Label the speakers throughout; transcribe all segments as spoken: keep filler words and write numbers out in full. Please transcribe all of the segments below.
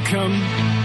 Speaker 1: welcome.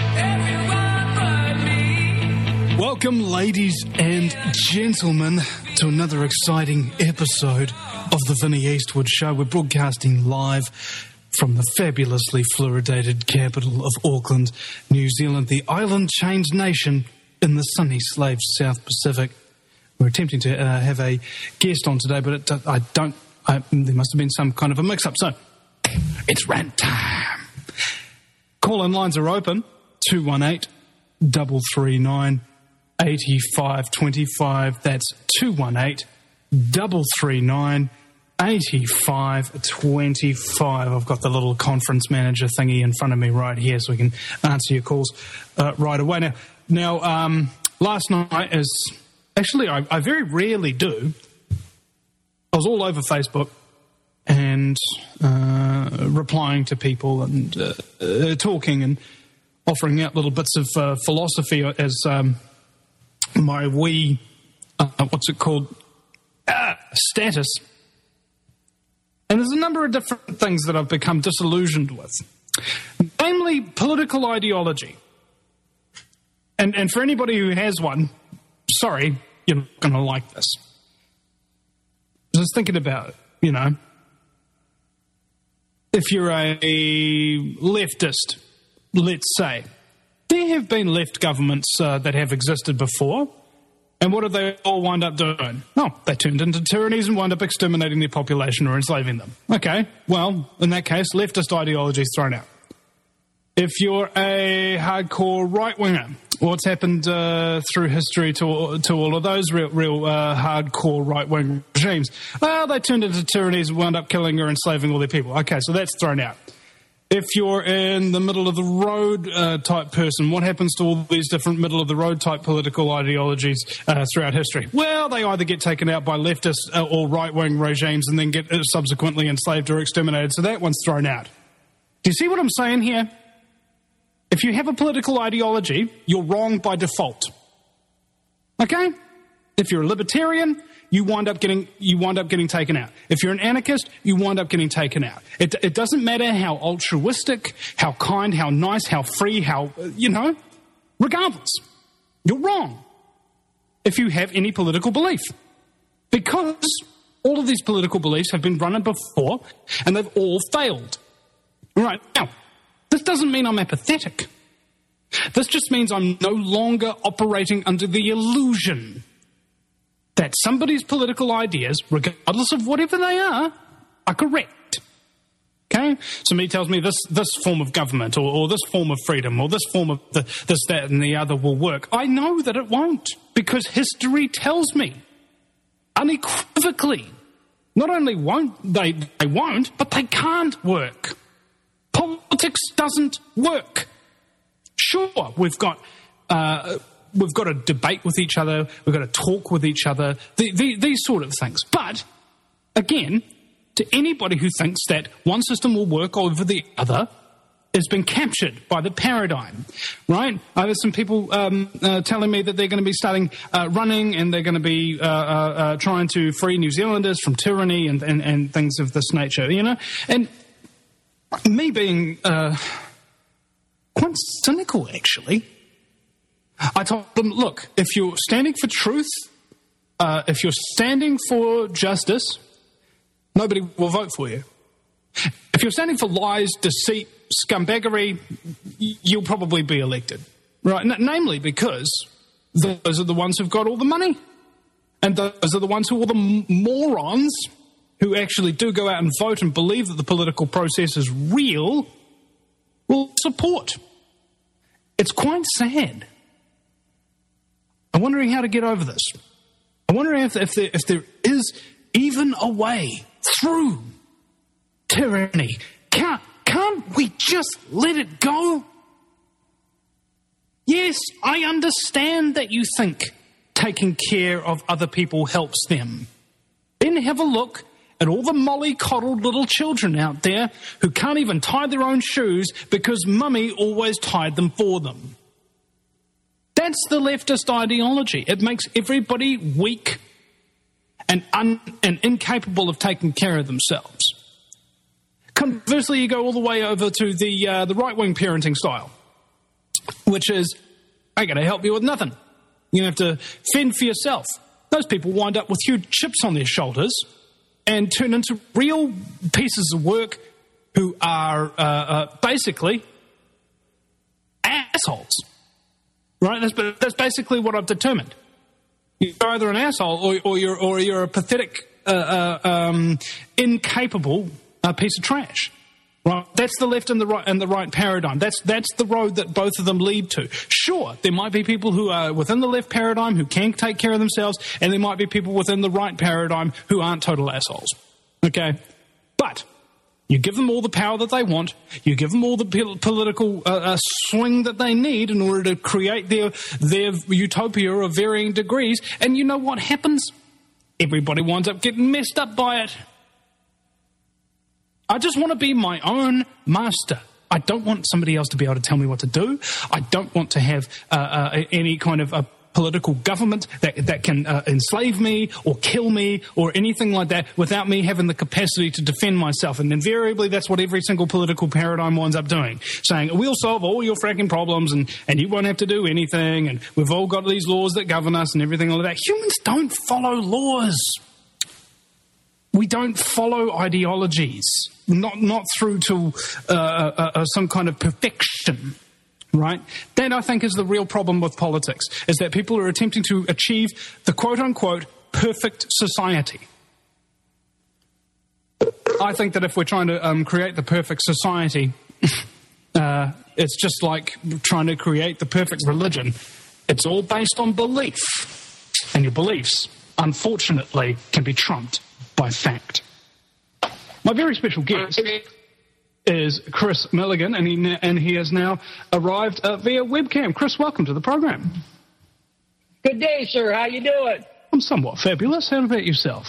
Speaker 1: Welcome, ladies and gentlemen, to another exciting episode of the Vinnie Eastwood Show. We're broadcasting live from the fabulously fluoridated capital of Auckland, New Zealand, the island-chained nation in the sunny slave South Pacific. We're attempting to uh, have a guest on today, but it, I don't. I, there must have been some kind of a mix-up. So it's rant time. Call-in lines are open. two one eight, three three nine, eight five two five. That's two one eight, three three nine, eight five two five. I've got the little conference manager thingy in front of me right here, so we can answer your calls uh, right away. Now, now um, last night is actually I, I very rarely do. I was all over Facebook and uh, replying to people and uh, uh, talking and offering out little bits of uh, philosophy as um, my wee, uh, what's it called, ah, status. And there's a number of different things that I've become disillusioned with, namely political ideology. And, and for anybody who has one, sorry, you're not going to like this. I was thinking about it, you know. If you're a leftist, let's say, there have been left governments uh, that have existed before, and what do they all wind up doing? Oh, they turned into tyrannies and wind up exterminating their population or enslaving them. Okay, well, in that case, leftist ideology is thrown out. If you're a hardcore right-winger, what's happened uh, through history to to all of those real, real uh, hardcore right-wing regimes? Well, they turned into tyrannies and wound up killing or enslaving all their people. Okay, so that's thrown out. If you're in the middle-of-the-road uh, type person, what happens to all these different middle-of-the-road type political ideologies uh, throughout history? Well, they either get taken out by leftist uh, or right-wing regimes and then get uh, subsequently enslaved or exterminated. So that one's thrown out. Do you see what I'm saying here? If you have a political ideology, you're wrong by default. Okay? If you're a libertarian, you wind up getting you wind up getting taken out. If you're an anarchist, you wind up getting taken out. It, it doesn't matter how altruistic, how kind, how nice, how free, how, you know, regardless. You're wrong if you have any political belief. Because all of these political beliefs have been run before and they've all failed. All right, now, this doesn't mean I'm apathetic. This just means I'm no longer operating under the illusion that somebody's political ideas, regardless of whatever they are, are correct. Okay? Somebody tells me this this form of government or, or this form of freedom or this form of the, this, that, and the other will work. I know that it won't, because history tells me unequivocally, not only won't they, they won't, but they can't work. Politics doesn't work. Sure, we've got uh, we've got to debate with each other, we've got to talk with each other, the, the, these sort of things. But, again, to anybody who thinks that one system will work over the other has been captured by the paradigm, right? I have some people um, uh, telling me that they're going to be starting uh, running and they're going to be uh, uh, uh, trying to free New Zealanders from tyranny and, and, and things of this nature, you know? And me being uh, quite cynical, actually, I told them, look, if you're standing for truth, uh, if you're standing for justice, nobody will vote for you. If you're standing for lies, deceit, scumbaggery, you'll probably be elected. Right? N- namely because those are the ones who've got all the money. And those are the ones who are the m- morons who actually do go out and vote and believe that the political process is real, will support. It's quite sad. I'm wondering how to get over this. I'm wondering if, if, there, if there is even a way through tyranny. Can't, can't we just let it go? Yes, I understand that you think taking care of other people helps them. Then have a look at all the mollycoddled little children out there who can't even tie their own shoes because mummy always tied them for them. That's the leftist ideology. It makes everybody weak and, un- and incapable of taking care of themselves. Conversely, you go all the way over to the uh, the right-wing parenting style. which is, I got to help you with nothing. You have to fend for yourself. Those people wind up with huge chips on their shoulders and turn into real pieces of work who are uh, uh, basically assholes. Right? That's, that's basically what I've determined. You're either an asshole or, or you're or you're a pathetic, uh, uh, um, incapable uh, piece of trash. Right? That's the left and the right and the right paradigm. That's that's the road that both of them lead to. Sure, there might be people who are within the left paradigm who can take care of themselves, and there might be people within the right paradigm who aren't total assholes. Okay, but you give them all the power that they want. You give them all the pol- political uh, uh, swing that they need in order to create their their utopia of varying degrees. And you know what happens? Everybody winds up getting messed up by it. I just want to be my own master. I don't want somebody else to be able to tell me what to do. I don't want to have uh, uh, any kind of a political government that that can uh, enslave me or kill me or anything like that without me having the capacity to defend myself. And invariably, that's what every single political paradigm winds up doing, saying, we'll solve all your fracking problems and, and you won't have to do anything, and we've all got these laws that govern us and everything like that. Humans don't follow laws. We don't follow ideologies, not not through to uh, uh, uh, some kind of perfection, right? That, I think, is the real problem with politics, is that people are attempting to achieve the quote-unquote perfect society. I think that if we're trying to um, create the perfect society, uh, it's just like trying to create the perfect religion. It's all based on belief, and your beliefs, unfortunately, can be trumped by fact. My very special guest is Chris Milligan, and he and he has now arrived uh, via webcam. Chris, welcome to the program.
Speaker 2: Good day, sir. How you doing?
Speaker 1: I'm somewhat fabulous. How about yourself?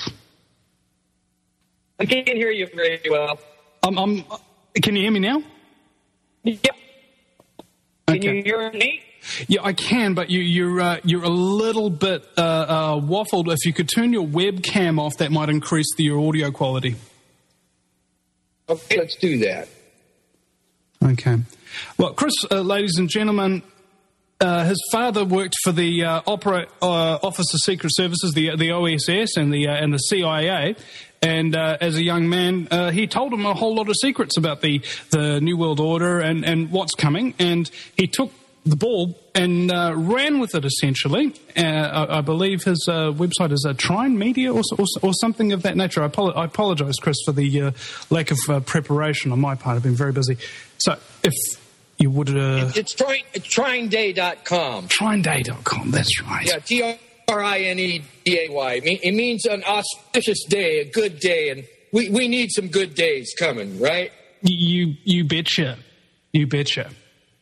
Speaker 2: I can't hear you very well.
Speaker 1: Um, um, can you hear me now?
Speaker 2: Yep. Can
Speaker 1: Okay.
Speaker 2: you hear me?
Speaker 1: Yeah, I can, but you, you're uh, you're a little bit uh, uh, waffled. If you could turn your webcam off, that might increase the, your audio quality.
Speaker 2: Okay, let's do that.
Speaker 1: Okay. Well, Chris, uh, ladies and gentlemen, uh, his father worked for the uh, Opera uh, Office of Secret Services, the the O S S, and the uh, and the C I A. And uh, as a young man, uh, he told him a whole lot of secrets about the the New World Order and, and what's coming. And he took the ball and uh, ran with it, essentially. Uh, I, I believe his uh, website is uh, Trine Media or, or, or something of that nature. I, apolo- I apologize, Chris, for the uh, lack of uh, preparation on my part. I've been very busy. So if you would... Uh,
Speaker 2: It's Trine, it's trine day dot com.
Speaker 1: Trine day dot com, that's right.
Speaker 2: Yeah, T R I N E D A Y. It means an auspicious day, a good day, and we, we need some good days coming, right?
Speaker 1: You, you betcha. You betcha.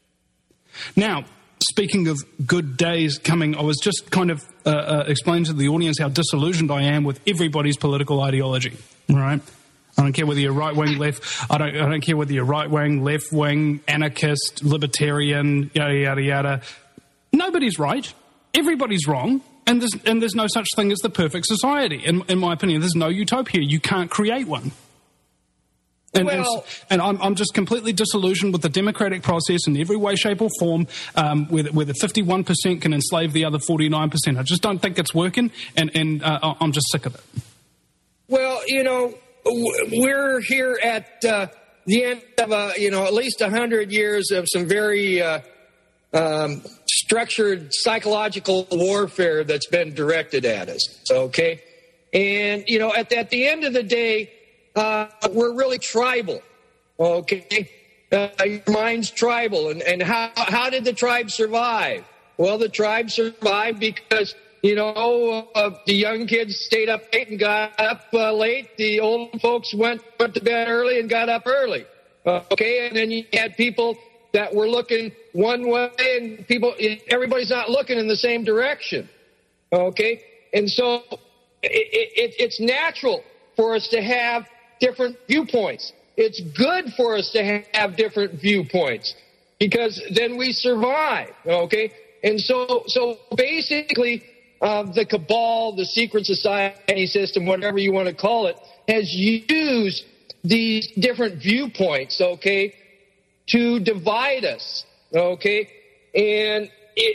Speaker 1: Now, speaking of good days coming, I was just kind of uh, uh, explaining to the audience how disillusioned I am with everybody's political ideology, right? I don't care whether you're right-wing, left, I don't, I don't care whether you're right-wing, left-wing, anarchist, libertarian, yada, yada, yada. Nobody's right. Everybody's wrong. And there's, and there's no such thing as the perfect society. In, in my opinion, there's no utopia. You can't create one. And,
Speaker 2: Well-
Speaker 1: and, and I'm, I'm just completely disillusioned with the democratic process in every way, shape, or form, um, where, the, where the fifty-one percent can enslave the other forty-nine percent. I just don't think it's working, and, and uh, I'm just sick of it.
Speaker 2: Well, you know, w- we're here at uh, the end of, uh, you know, at least one hundred years of some very uh, um, structured psychological warfare that's been directed at us, okay? And, you know, at, at the end of the day, uh, we're really tribal, okay? Uh, your mind's tribal. And, and how, how did the tribe survive? Well, the tribe survived because, you know, uh, the young kids stayed up late and got up uh, late. The old folks went, went to bed early and got up early. Uh, okay, and then you had people that were looking one way, and people, everybody's not looking in the same direction. Okay, and so it, it, it's natural for us to have different viewpoints. It's good for us to have different viewpoints because then we survive. Okay, and so so basically. Uh, the cabal, the secret society system, whatever you want to call it, has used these different viewpoints, okay, to divide us, okay? And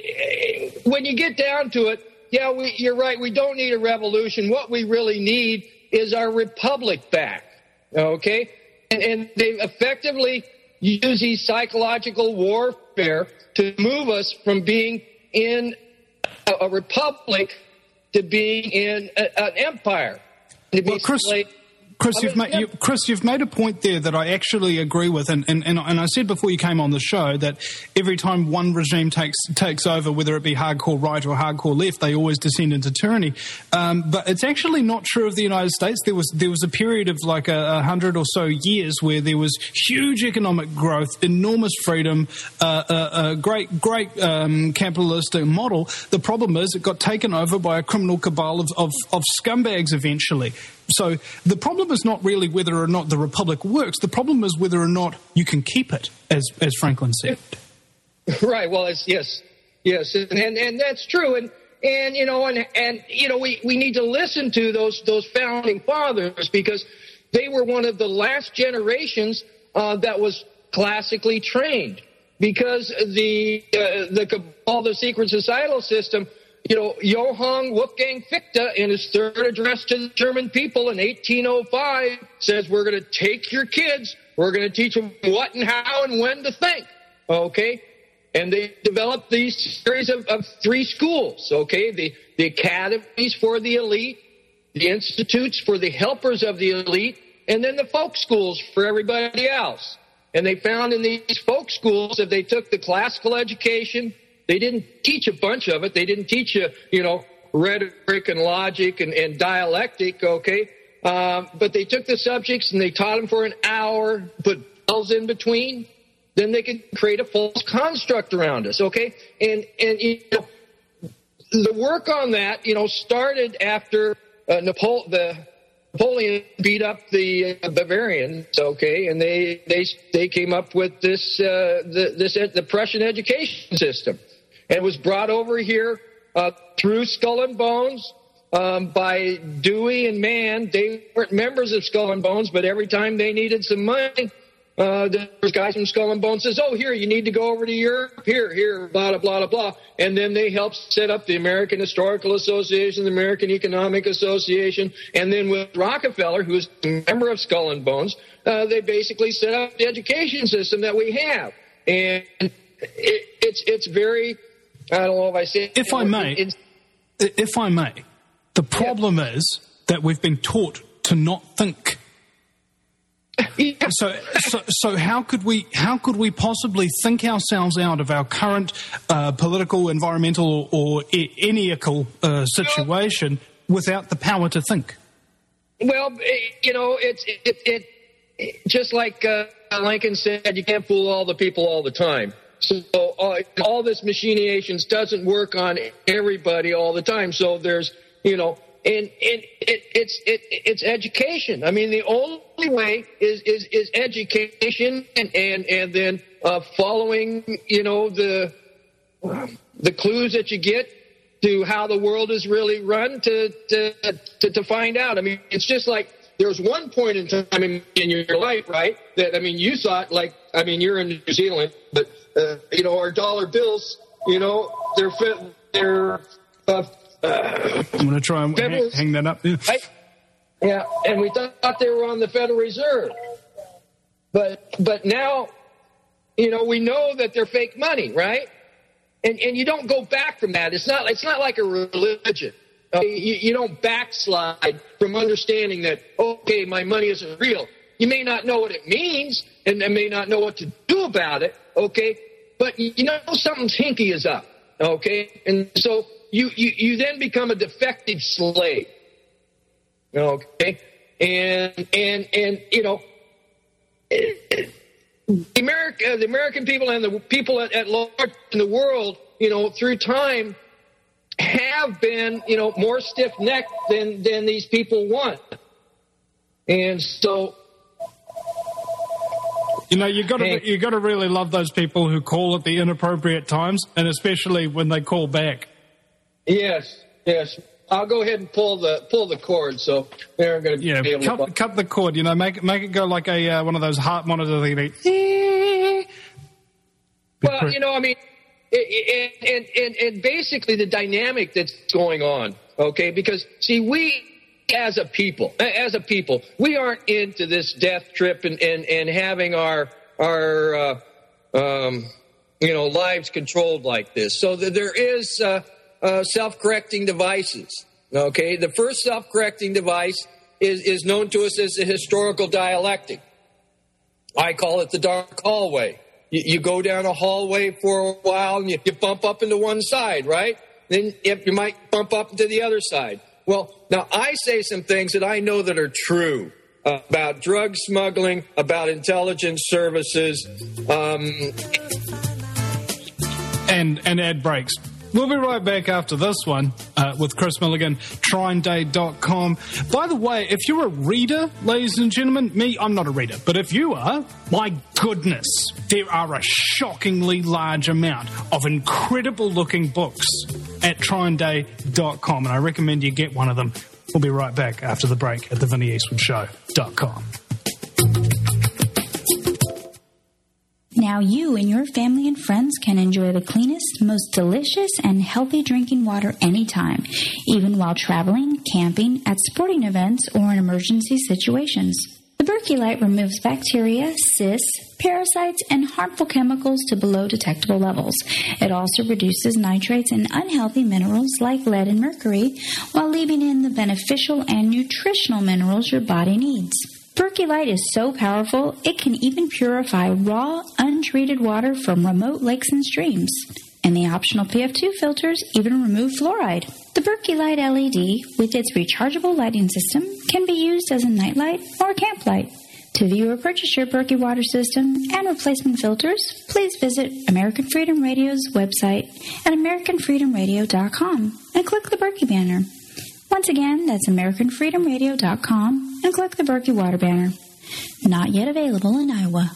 Speaker 2: it, when you get down to it, yeah, we, you're right. We don't need a revolution. What we really need is our republic back. Okay? And, and they effectively use these psychological warfare to move us from being in a, a republic to being in a, an empire. To be
Speaker 1: well, Chris,
Speaker 2: slave.
Speaker 1: Chris, you've made, you, Chris, you've made a point there that I actually agree with, and, and, and, and I said before you came on the show that every time one regime takes takes over, whether it be hardcore right or hardcore left, they always descend into tyranny. Um, but it's actually not true of the United States. There was there was a period of like a, a hundred or so years where there was huge economic growth, enormous freedom, uh, a, a great great um, capitalistic model. The problem is it got taken over by a criminal cabal of, of, of scumbags eventually. So the problem is not really whether or not the republic works. The problem is whether or not you can keep it, as as Franklin said.
Speaker 2: Right. Well, it's, yes, yes, and, and and that's true. And and you know, and and you know, we, we need to listen to those those founding fathers because they were one of the last generations uh, that was classically trained. Because the uh, the cabal, the secret societal system. You know, Johann Wolfgang Fichte, in his third address to the German people in eighteen oh five, says we're going to take your kids, we're going to teach them what and how and when to think, okay? And they developed these series of, of three schools, okay? The, the academies for the elite, the institutes for the helpers of the elite, and then the folk schools for everybody else. And they found in these folk schools that they took the classical education. They didn't teach a bunch of it. They didn't teach you, you know, rhetoric and logic and, and dialectic, okay? Um, but they took the subjects and they taught them for an hour, put bells in between. Then they could create a false construct around us, okay? And, and you know, the work on that, you know, started after uh, Napole- the Napoleon beat up the uh, Bavarians, okay? And they, they, they came up with this, uh, the, this, the Prussian education system. And it was brought over here uh, through Skull and Bones um, by Dewey and Mann. They weren't members of Skull and Bones, but every time they needed some money, uh, there was guys from Skull and Bones says, oh, here, you need to go over to Europe. Here, here, blah, blah, blah, blah. And then they helped set up the American Historical Association, the American Economic Association. And then with Rockefeller, who's a member of Skull and Bones, uh, they basically set up the education system that we have. And it, it's it's very... I don't know if I say.
Speaker 1: If I may, it's, if I may, the problem yeah. is that we've been taught to not think.
Speaker 2: Yeah.
Speaker 1: So, so, so how could we? How could we possibly think ourselves out of our current uh, political, environmental, or e- eniacal uh, situation without the power to think?
Speaker 2: Well, you know, it's it, it, it just like uh, Lincoln said, you can't fool all the people all the time. So uh, all this machinations doesn't work on everybody all the time. So there's, you know, and, and it, it's it, it's education. I mean, the only way is is, is education, and and and then uh, following, you know, the the clues that you get to how the world is really run to to to, to find out. I mean, it's just like. There's one point in time in, in your life, right, that, I mean, you thought, like, I mean, you're in New Zealand, but, uh, you know, our dollar bills, you know, they're, they're, uh, uh,
Speaker 1: I'm going to try and hang, hang that up. Yeah.
Speaker 2: Right? Yeah, and we thought they were on the Federal Reserve. But, but now, you know, we know that they're fake money, right? And, and you don't go back from that. It's not, it's not like a religion. Uh, you, you don't backslide from understanding that, okay, my money isn't real. You may not know what it means, and I may not know what to do about it, okay? But you know something's hinky is up, okay? And so you, you, you then become a defective slave, okay? And, and, and you know, the, America, the American people and the people at, at large in the world, you know, through time, have been, you know, more stiff-necked than, than these people want. And so...
Speaker 1: You know, you've got to, you got to really love those people who call at the inappropriate times, and especially when they call back.
Speaker 2: Yes, yes. I'll go ahead and pull the pull the cord, so they're going to
Speaker 1: yeah,
Speaker 2: be able
Speaker 1: cut,
Speaker 2: to...
Speaker 1: cut the cord, you know, make, make it go like a uh, one of those heart monitors.
Speaker 2: Well, you know, I mean... and, and, and, and basically the dynamic that's going on, okay? Because, see, we as a people, as a people, we aren't into this death trip and, and, and having our, our uh, um, you know, lives controlled like this. So there is uh, uh, self-correcting devices, okay? The first self-correcting device is, is known to us as the historical dialectic. I call it the dark hallway. You, you go down a hallway for a while and you, you bump up into one side, right? Then you might bump up into the other side. Well, now I say some things that I know that are true uh, about drug smuggling, about intelligence services. Um,
Speaker 1: and, and ad breaks. We'll be right back after this one uh, with Chris Milligan, trine day dot com. By the way, if you're a reader, ladies and gentlemen, me, I'm not a reader, but if you are, my goodness, there are a shockingly large amount of incredible-looking books at trine day dot com, and I recommend you get one of them. We'll be right back after the break at the vinnie eastwood show dot com.
Speaker 3: Now you and your family and friends can enjoy the cleanest, most delicious, and healthy drinking water anytime, even while traveling, camping, at sporting events, or in emergency situations. The Berkey Light removes bacteria, cysts, parasites, and harmful chemicals to below detectable levels. It also reduces nitrates and unhealthy minerals like lead and mercury, while leaving in the beneficial and nutritional minerals your body needs. Berkey Light is so powerful, it can even purify raw, untreated water from remote lakes and streams. And the optional P F two filters even remove fluoride. The Berkey Light L E D, with its rechargeable lighting system, can be used as a nightlight or a camp light. To view or purchase your Berkey water system and replacement filters, please visit American Freedom Radio's website at american freedom radio dot com and click the Berkey banner. Once again, that's american freedom radio dot com and click the Berkey water banner. Not yet available in Iowa.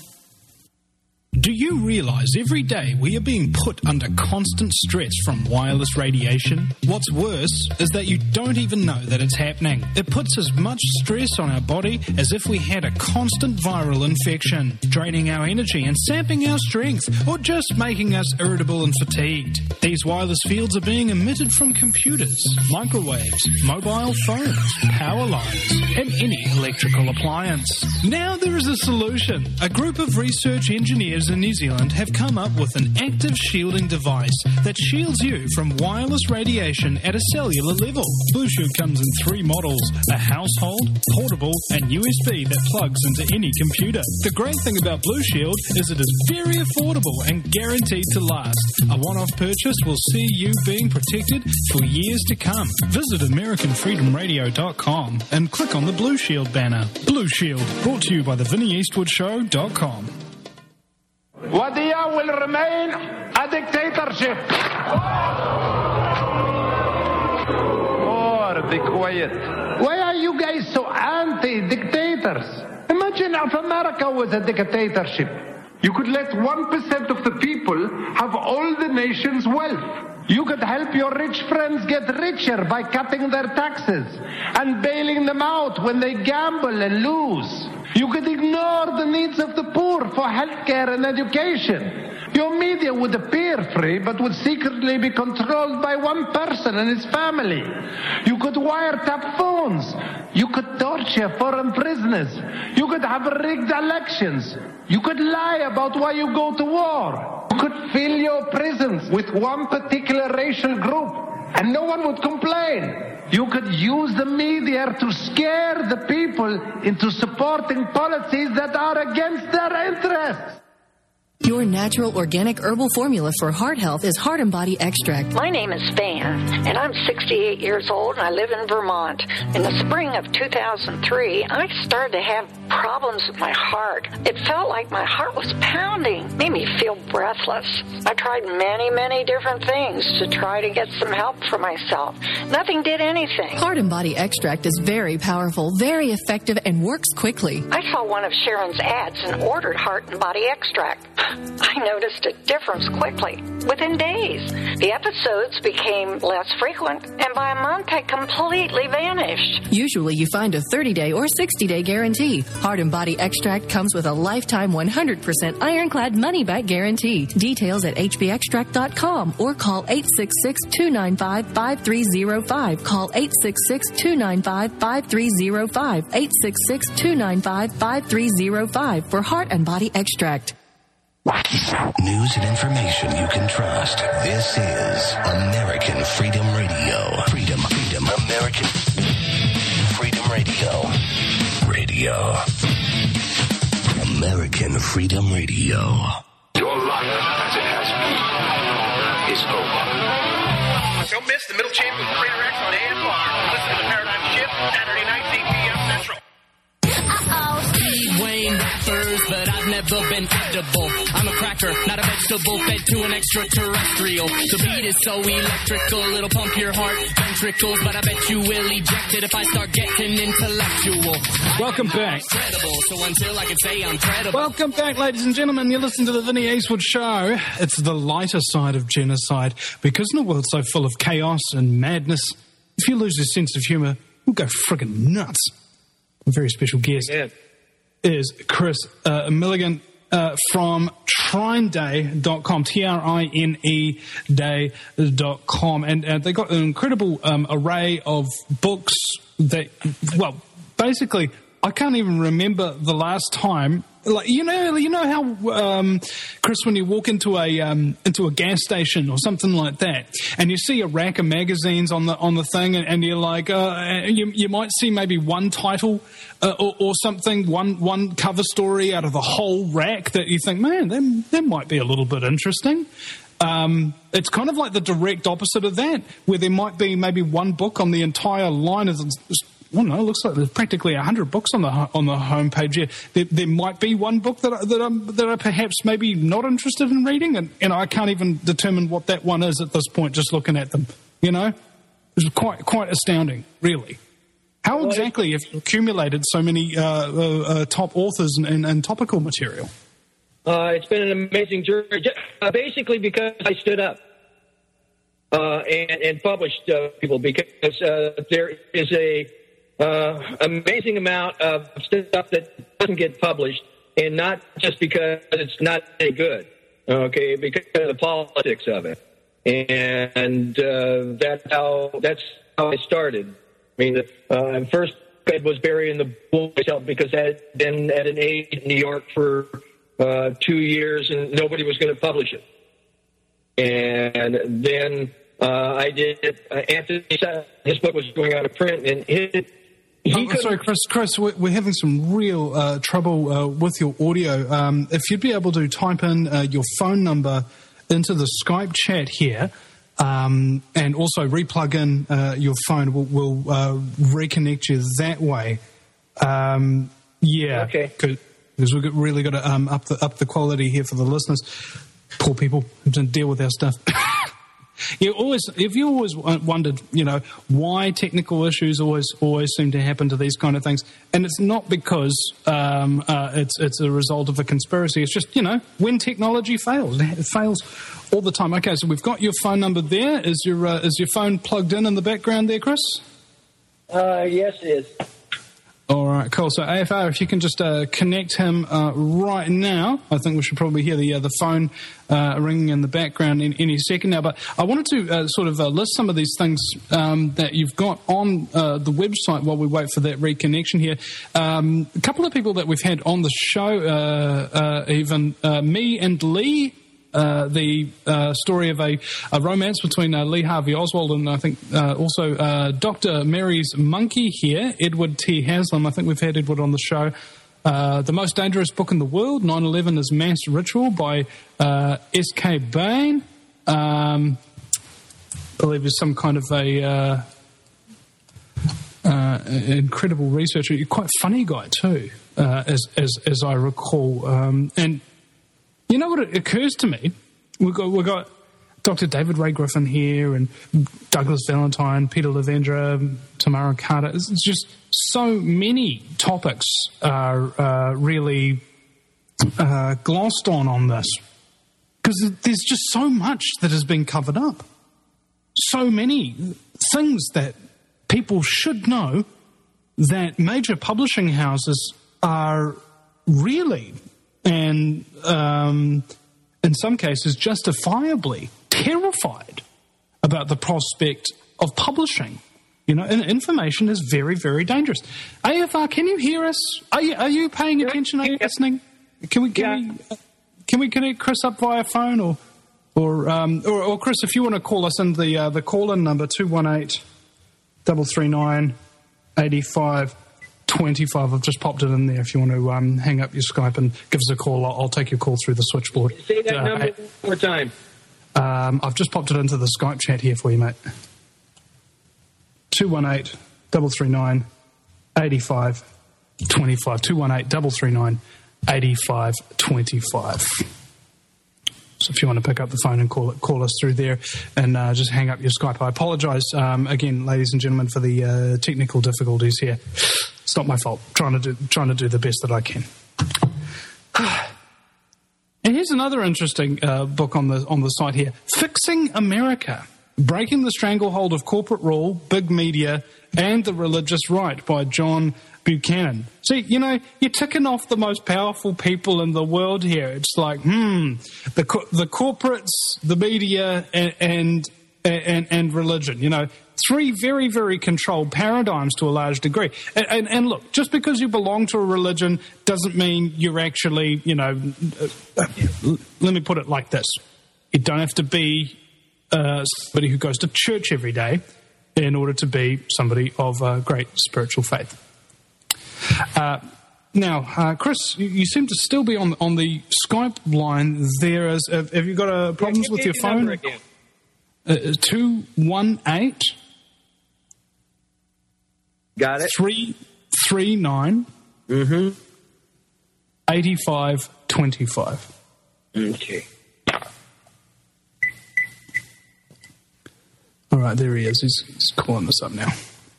Speaker 1: Do you realize every day we are being put under constant stress from wireless radiation? What's worse is that you don't even know that it's happening. It puts as much stress on our body as if we had a constant viral infection, draining our energy and sapping our strength, or just making us irritable and fatigued. These wireless fields are being emitted from computers, microwaves, mobile phones, power lines, and any electrical appliance. Now there is a solution. A group of research engineers in New Zealand have come up with an active shielding device that shields you from wireless radiation at a cellular level. Blue Shield comes in three models: a household, portable, and U S B that plugs into any computer. The great thing about Blue Shield is it is very affordable and guaranteed to last. A one-off purchase will see you being protected for years to come. Visit american freedom radio dot com and click on the Blue Shield banner. Blue Shield, brought to you by the vinnie eastwood show dot com.
Speaker 4: Wadiya will remain a dictatorship. Oh, be quiet. Why are you guys so anti-dictators? Imagine if America was a dictatorship. You could let one percent of the people have all the nation's wealth. You could help your rich friends get richer by cutting their taxes and bailing them out when they gamble and lose. You could ignore the needs of the poor for health care and education. Your media would appear free, but would secretly be controlled by one person and his family. You could wiretap phones. You could torture foreign prisoners. You could have rigged elections. You could lie about why you go to war. You could fill your prisons with one particular racial group, and no one would complain. You could use the media to scare the people into supporting policies that are against their interests.
Speaker 5: Your natural organic herbal formula for heart health is Heart and Body Extract.
Speaker 6: My name is Van, and I'm sixty-eight years old, and I live in Vermont. In the spring of two thousand three, I started to have problems with my heart. It felt like my heart was pounding, made me feel breathless. I tried many, many different things to try to get some help for myself. Nothing did anything.
Speaker 5: Heart and Body Extract is very powerful, very effective, and works quickly.
Speaker 6: I saw one of Sharon's ads and ordered Heart and Body Extract. I noticed a difference quickly, within days. The episodes became less frequent, and by a month had completely vanished.
Speaker 5: Usually you find a thirty-day or sixty-day guarantee. Heart and Body Extract comes with a lifetime one hundred percent ironclad money money-back guarantee. Details at h b extract dot com or call eight six six, two nine five, five three zero five. Call eight six six, two nine five, five three zero five. eight six six, two nine five, five three zero five for Heart and Body Extract.
Speaker 7: News and information you can trust. This is American Freedom Radio. Freedom, freedom, American Freedom Radio. Radio. American Freedom Radio.
Speaker 8: Your life as it has been is over.
Speaker 9: Don't miss the Middle Chamber with Crater X on A M R. Listen to the Paradigm Shift Saturday nights, eight p.m. Central.
Speaker 10: Wayne rappers, but I've never been edible. I'm a cracker, not a vegetable, fed to an extraterrestrial. The beat is so electrical, it'll pump your heart ventricles, but I bet you will eject it if I start getting intellectual.
Speaker 1: Welcome back.
Speaker 10: So until I can say I'm credible.
Speaker 1: Welcome back, ladies and gentlemen. You listen to the Vinnie Eastwood Show. It's the lighter side of genocide, because in a world so full of chaos and madness, if you lose your sense of humour, you'll go friggin' nuts. A very special guest.
Speaker 2: Yeah.
Speaker 1: Is Chris uh, Milligan uh, from trine day dot com, T R I N E day dot com. And uh, they got an incredible um, array of books that, well, basically, I can't even remember the last time. Like you know, you know how um, Chris, when you walk into a um, into a gas station or something like that, and you see a rack of magazines on the on the thing, and, and you're like, uh, you you might see maybe one title uh, or, or something, one one cover story out of the whole rack that you think, man, that, that might be a little bit interesting. Um, it's kind of like the direct opposite of that, where there might be maybe one book on the entire line of. I don't know. It looks like there's practically a hundred books on the on the homepage here. There, there might be one book that I, that I'm that I perhaps maybe not interested in reading, and, and I can't even determine what that one is at this point. Just looking at them, you know, it's quite quite astounding, really. How exactly have you accumulated so many uh, uh, uh, top authors and, and, and topical material?
Speaker 2: Uh, it's been an amazing journey. Uh, basically, because I stood up uh, and, and published uh, people, because uh, there is a Uh, amazing amount of stuff that doesn't get published, and not just because it's not any good, okay, because of the politics of it. And uh, that's how that's how I started. I mean, uh, first it was burying the bull myself, because I had been at an age in New York for uh, two years and nobody was going to publish it. And then uh, I did. Uh, Anthony, his book was going out of print, and it.
Speaker 1: Oh, sorry, Chris. Chris, we're having some real uh, trouble uh, with your audio. Um, if you'd be able to type in uh, your phone number into the Skype chat here, um, and also replug in uh, your phone, we'll, we'll uh, reconnect you that way. Um, yeah,
Speaker 2: okay.
Speaker 1: Because we've really got to um, up the up the quality here for the listeners. Poor people who don't deal with our stuff. You always, if you always wondered, you know, why technical issues always always seem to happen to these kind of things, and it's not because um, uh, it's it's a result of a conspiracy. It's just, you know, when technology fails, it fails all the time. Okay, so we've got your phone number there. Is your uh, is your phone plugged in in the background there, Chris?
Speaker 2: Uh, yes, it is.
Speaker 1: All right, cool. So A F R, if you can just uh, connect him uh, right now, I think we should probably hear the uh, the phone uh, ringing in the background in any second now. But I wanted to uh, sort of uh, list some of these things um, that you've got on uh, the website while we wait for that reconnection here. Um, a couple of people that we've had on the show, uh, uh, even uh, me and Lee. Uh, the uh, story of a, a romance between uh, Lee Harvey Oswald and I think uh, also uh, Doctor Mary's monkey here, Edward T. Haslam. I think we've had Edward on the show. Uh, the Most Dangerous Book in the World, nine eleven is Mass Ritual by uh, S K Bain. Um, I believe is some kind of a uh, uh, incredible researcher. You're quite funny guy too, uh, as, as, as I recall. Um, and you know what? It occurs to me, we've got, we've got Doctor David Ray Griffin here, and Douglas Valentine, Peter Levendra, Tamara Carter. It's just so many topics are uh, really uh, glossed on on this, because there's just so much that has been covered up. So many things that people should know that major publishing houses are really and um, in some cases, justifiably terrified about the prospect of publishing. You know, and information is very, very dangerous. A F R, can you hear us? Are you, are you paying attention? Are you listening? Can we can yeah. we can we connect Chris up via phone or or um, or, or Chris, if you want to call us in the uh, the call in number two one eight double three nine eighty five twenty five. I've just popped it in there. If you want to um, hang up your Skype and give us a call, I'll, I'll take your call through the switchboard.
Speaker 2: Say that
Speaker 1: uh,
Speaker 2: number I, one more time.
Speaker 1: Um, I've just popped it into the Skype chat here for you, mate. two one eight double three nine eighty five twenty five. two one eight double three nine eighty five twenty five. So if you want to pick up the phone and call it, call us through there, and uh, just hang up your Skype. I apologise um, again, ladies and gentlemen, for the uh, technical difficulties here. It's not my fault. Trying to do trying to do the best that I can. And here's another interesting uh, book on the on the site here: Fixing America: Breaking the Stranglehold of Corporate Rule, Big Media, and the Religious Right by John Buchanan. See, you know, you're ticking off the most powerful people in the world here. It's like, hmm, the co- the corporates, the media, and, and and and religion. You know, three very, very controlled paradigms to a large degree. And, and, and look, just because you belong to a religion doesn't mean you're actually, you know, uh, uh, let me put it like this: you don't have to be Uh, somebody who goes to church every day in order to be somebody of uh, great spiritual faith. Uh, now, uh, Chris, you, you seem to still be on on the Skype line there. As, have, have you got uh, problems
Speaker 2: yeah,
Speaker 1: with your,
Speaker 2: your
Speaker 1: phone? Uh, two one eight
Speaker 2: Got it.
Speaker 1: three three nine
Speaker 2: Mm-hmm.
Speaker 1: eighty-five twenty-five.
Speaker 2: Okay.
Speaker 1: All right, there he is. He's, he's calling us up now.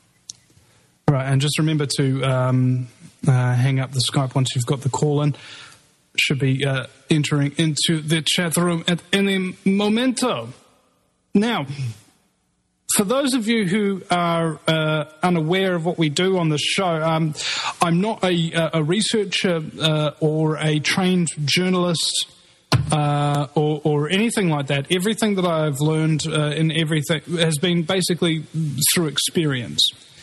Speaker 1: All right, and just remember to um, uh, hang up the Skype once you've got the call in. Should be uh, entering into the chat room at any momento. Now, for those of you who are uh, unaware of what we do on the show, um, I'm not a, a researcher uh, or a trained journalist. Uh, or, or anything like that. Everything that I've learned uh, in everything has been basically through experience.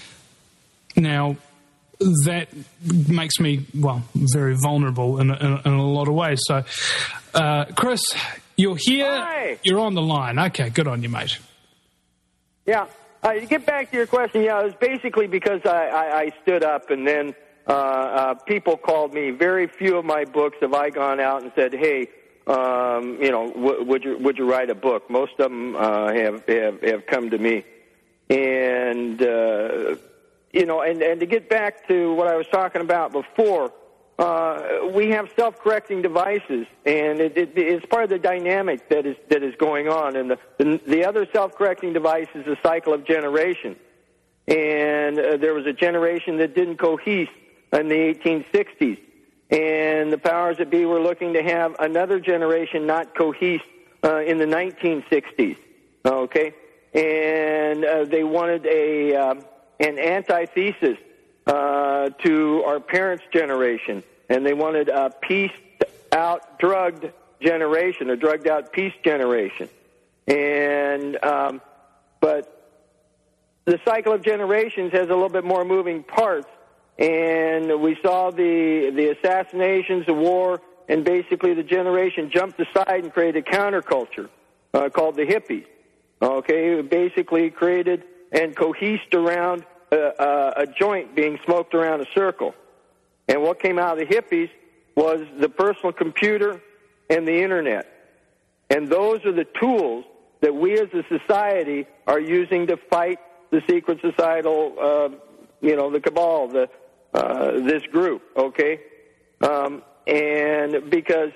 Speaker 1: Now, that makes me, well, very vulnerable in, in, in a lot of ways. So, uh, Chris, you're here.
Speaker 11: Hi.
Speaker 1: You're on the line. Okay, good on you, mate.
Speaker 11: Yeah. Uh, to get back to your question, yeah, it was basically because I, I, I stood up and then uh, uh, people called me. Very few of my books have I gone out and said, hey, Um, you know, w- would you would you write a book? Most of them uh, have, have have come to me, and uh, you know, and, and to get back to what I was talking about before, uh, we have self-correcting devices, and it, it, it's part of the dynamic that is that is going on. And the the, the other self-correcting device is the cycle of generation, and uh, there was a generation that didn't cohere in the eighteen sixties. And the powers that be were looking to have another generation not cohere uh, in the nineteen sixties. Okay, and uh, they wanted a uh, an antithesis uh, to our parents' generation, and they wanted a pieced-out, drugged generation, a drugged-out peace generation. And um, but the cycle of generations has a little bit more moving parts. And we saw the the assassinations, the war, and basically the generation jumped aside and created a counterculture uh, called the hippies. Okay, it basically created and cohesed around a, a, a joint being smoked around a circle. And what came out of the hippies was the personal computer and the internet. And those are the tools that we as a society are using to fight the secret societal, uh, you know, the cabal, the Uh, this group, okay? Um, and because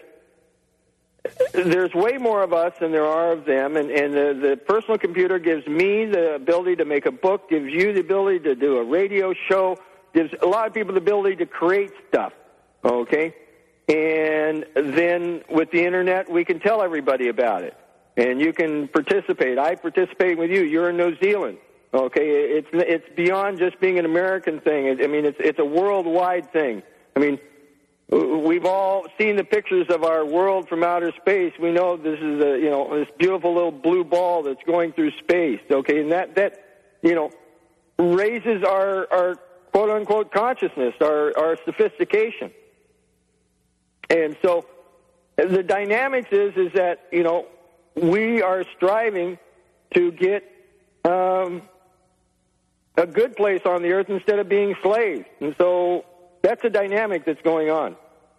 Speaker 11: there's way more of us than there are of them, and, and the, the personal computer gives me the ability to make a book, gives you the ability to do a radio show, gives a lot of people the ability to create stuff, okay? And then with the internet, we can tell everybody about it, and you can participate. I participate with you. You're in New Zealand. Okay, it's it's beyond just being an American thing. I mean, it's it's a worldwide thing. I mean, we've all seen the pictures of our world from outer space. We know this is a, you know, this beautiful little blue ball that's going through space, okay? And that, that you know, raises our, our quote-unquote consciousness, our, our sophistication. And so the dynamics is, is that, you know, we are striving to get um, a good place on the earth instead of being slaves. And so that's a dynamic that's going on.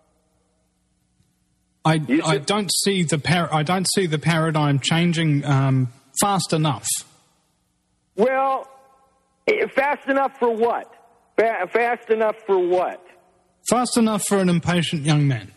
Speaker 1: I, I don't see the par- I don't see the paradigm changing um, fast enough.
Speaker 11: Well, fast enough for what? Fa- fast enough for what?
Speaker 1: Fast enough for an impatient young man.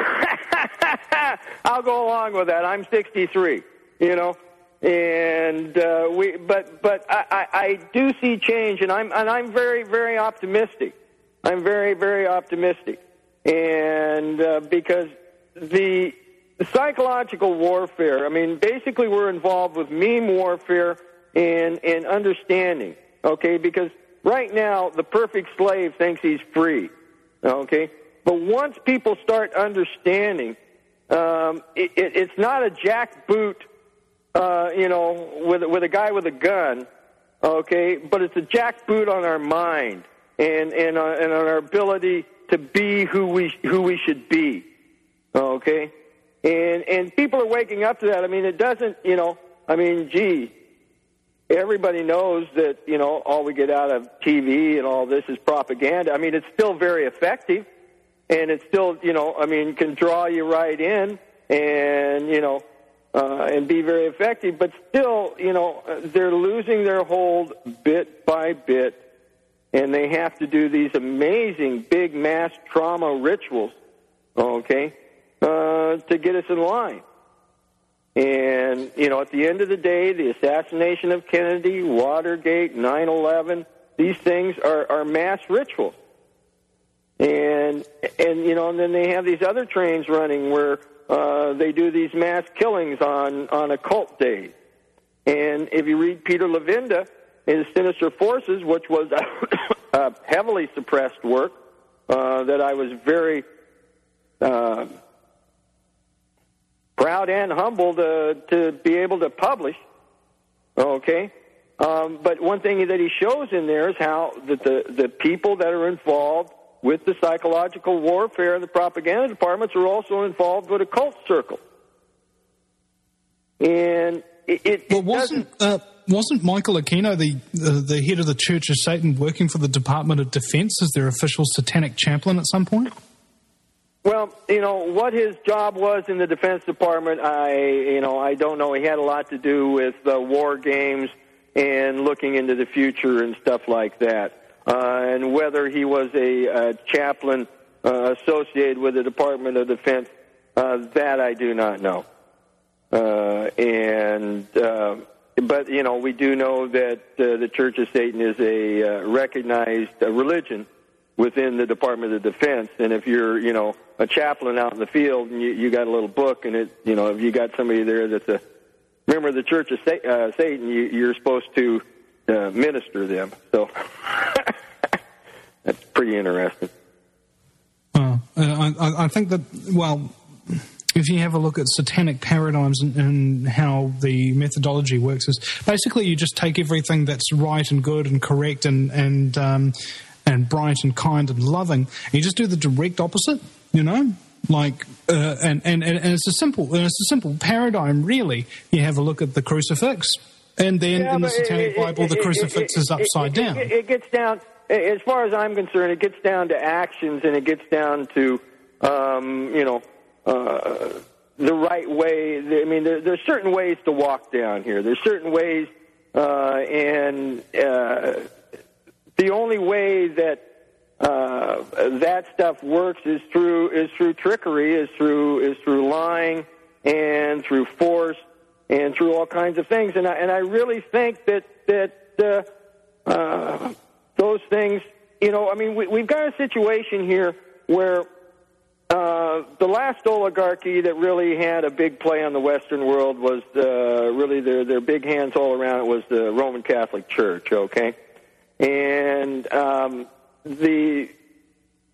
Speaker 11: I'll go along with that. I'm sixty-three, you know, and uh, we. But but I, I, I do see change, and I'm and I'm very very optimistic. I'm very very optimistic, and uh, because the, the psychological warfare. I mean, basically, we're involved with meme warfare and and understanding. Okay, because right now the perfect slave thinks he's free. Okay, but once people start understanding. Um, it, it, it's not a jackboot, uh, you know, with with a guy with a gun, okay. But it's a jackboot on our mind and and, uh, and on our ability to be who we who we should be, okay. And and people are waking up to that. I mean, it doesn't, you know. I mean, gee, everybody knows that, you know, all we get out of T V and all this is propaganda. I mean, it's still very effective. And it still, you know, I mean, can draw you right in and, you know, uh, and be very effective. But still, you know, they're losing their hold bit by bit. And they have to do these amazing big mass trauma rituals, okay, uh, to get us in line. And, you know, at the end of the day, the assassination of Kennedy, Watergate, nine eleven, these things are, are mass rituals. And, and you know, and then they have these other trains running where uh, they do these mass killings on, on occult days. And if you read Peter Levenda, his Sinister Forces, which was a, a heavily suppressed work uh, that I was very uh, proud and humbled to, to be able to publish, okay? Um, but one thing that he shows in there is how that the, the people that are involved with the psychological warfare and the propaganda departments are also involved with occult circles. And it, it,
Speaker 1: well,
Speaker 11: it
Speaker 1: wasn't uh, wasn't Michael Aquino, the, the the head of the Church of Satan, working for the Department of Defense as their official satanic chaplain at some point?
Speaker 11: Well, you know, what his job was in the Defense Department, I, you know, I don't know. He had a lot to do with uh, war games and looking into the future and stuff like that. Uh, and whether he was a, a chaplain uh, associated with the Department of Defense, uh, that I do not know. Uh, and uh, but you know, we do know that uh, the Church of Satan is a uh, recognized uh, religion within the Department of Defense. And if you're, you know, a chaplain out in the field and you, you got a little book, and it, you know, if you got somebody there that's a member of the Church of Sa- uh, Satan, you, you're supposed to uh, minister them. So. That's pretty interesting.
Speaker 1: Uh, I, I think that, well, if you have a look at satanic paradigms and, and how the methodology works, is basically you just take everything that's right and good and correct and and um, and bright and kind and loving, and you just do the direct opposite. You know, like uh, and, and and it's a simple and it's a simple paradigm. Really, you have a look at the crucifix, and then
Speaker 11: yeah,
Speaker 1: in the Satanic
Speaker 11: it,
Speaker 1: Bible,
Speaker 11: it,
Speaker 1: the
Speaker 11: it,
Speaker 1: crucifix
Speaker 11: it,
Speaker 1: is upside
Speaker 11: it,
Speaker 1: down.
Speaker 11: It, it gets down. As far as I'm concerned, it gets down to actions, and it gets down to, um, you know, uh, the right way. I mean, there, there's certain ways to walk down here. There's certain ways, uh, and uh, the only way that uh, that stuff works is through is through trickery, is through is through lying, and through force, and through all kinds of things. And I, and I really think that that. Uh, uh, Those things, you know, I mean, we, we've got a situation here where uh, the last oligarchy that really had a big play on the Western world was uh, really their, their big hands all around it was the Roman Catholic Church, okay? And um, the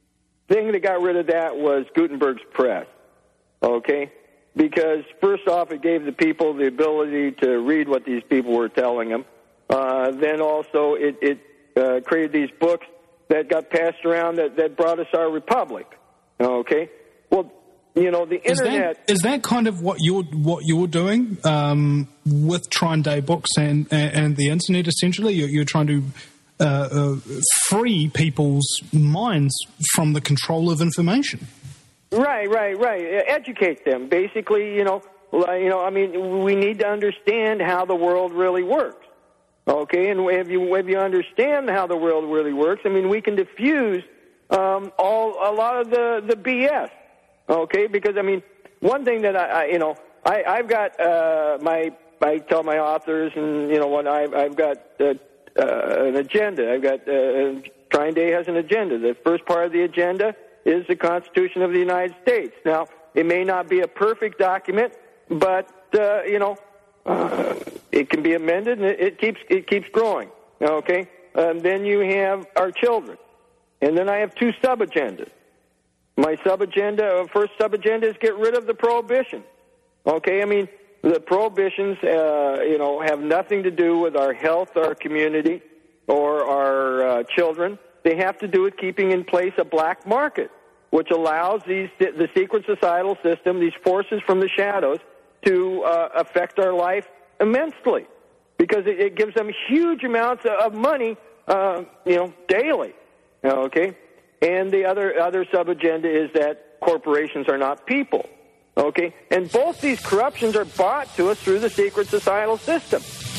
Speaker 11: thing that got rid of that was Gutenberg's press, okay? Because, first off, it gave the people the ability to read what these people were telling them. Uh, then also it, it uh, created these books that got passed around that, that brought us our republic, okay? Well, you know, the
Speaker 1: is
Speaker 11: Internet...
Speaker 1: That, is that kind of what you're, what you're doing um, with Trine Day Books and, and, and the Internet, essentially? You're, you're trying to uh, uh, free people's minds from the control of information.
Speaker 11: Right, right, right. Educate them. Basically, you know, you know. I mean, we need to understand how the world really works. Okay, and if you if you understand how the world really works, I mean, we can diffuse um, all a lot of the, the B S. Okay, because I mean, one thing that I, I you know, I I've got uh, my I tell my authors, and you know what, I've I've got uh, uh, an agenda. I've got uh, Trine Day has an agenda. The first part of the agenda is the Constitution of the United States. Now, it may not be a perfect document, but, uh, you know, uh, it can be amended, and it, it keeps it keeps growing, okay? And then you have our children. And then I have two sub-agendas. My sub-agenda, first sub-agenda is get rid of the prohibition, okay? I mean, the prohibitions, uh, you know, have nothing to do with our health, our community, or our uh, children. They have to do with keeping in place a black market, which allows these the secret societal system, these forces from the shadows, to uh, affect our life immensely, because it, it gives them huge amounts of money, uh, you know, daily. Okay, and the other other sub agenda is that corporations are not people. Okay, and both these corruptions are brought to us through the secret societal system.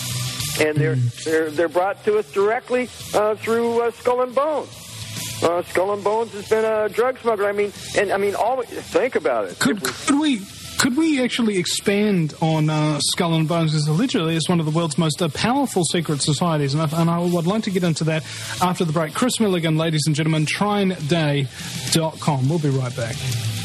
Speaker 11: And they're they're they're brought to us directly uh, through uh, Skull and Bones. Uh, Skull and Bones has been a drug smuggler. I mean, and I mean, always think about it.
Speaker 1: Could, we, could we could we actually expand on uh, Skull and Bones? Because allegedly it's one of the world's most uh, powerful secret societies, and I, and I would like to get into that after the break. Chris Milligan, ladies and gentlemen, Trine Day dot com. We'll be right back.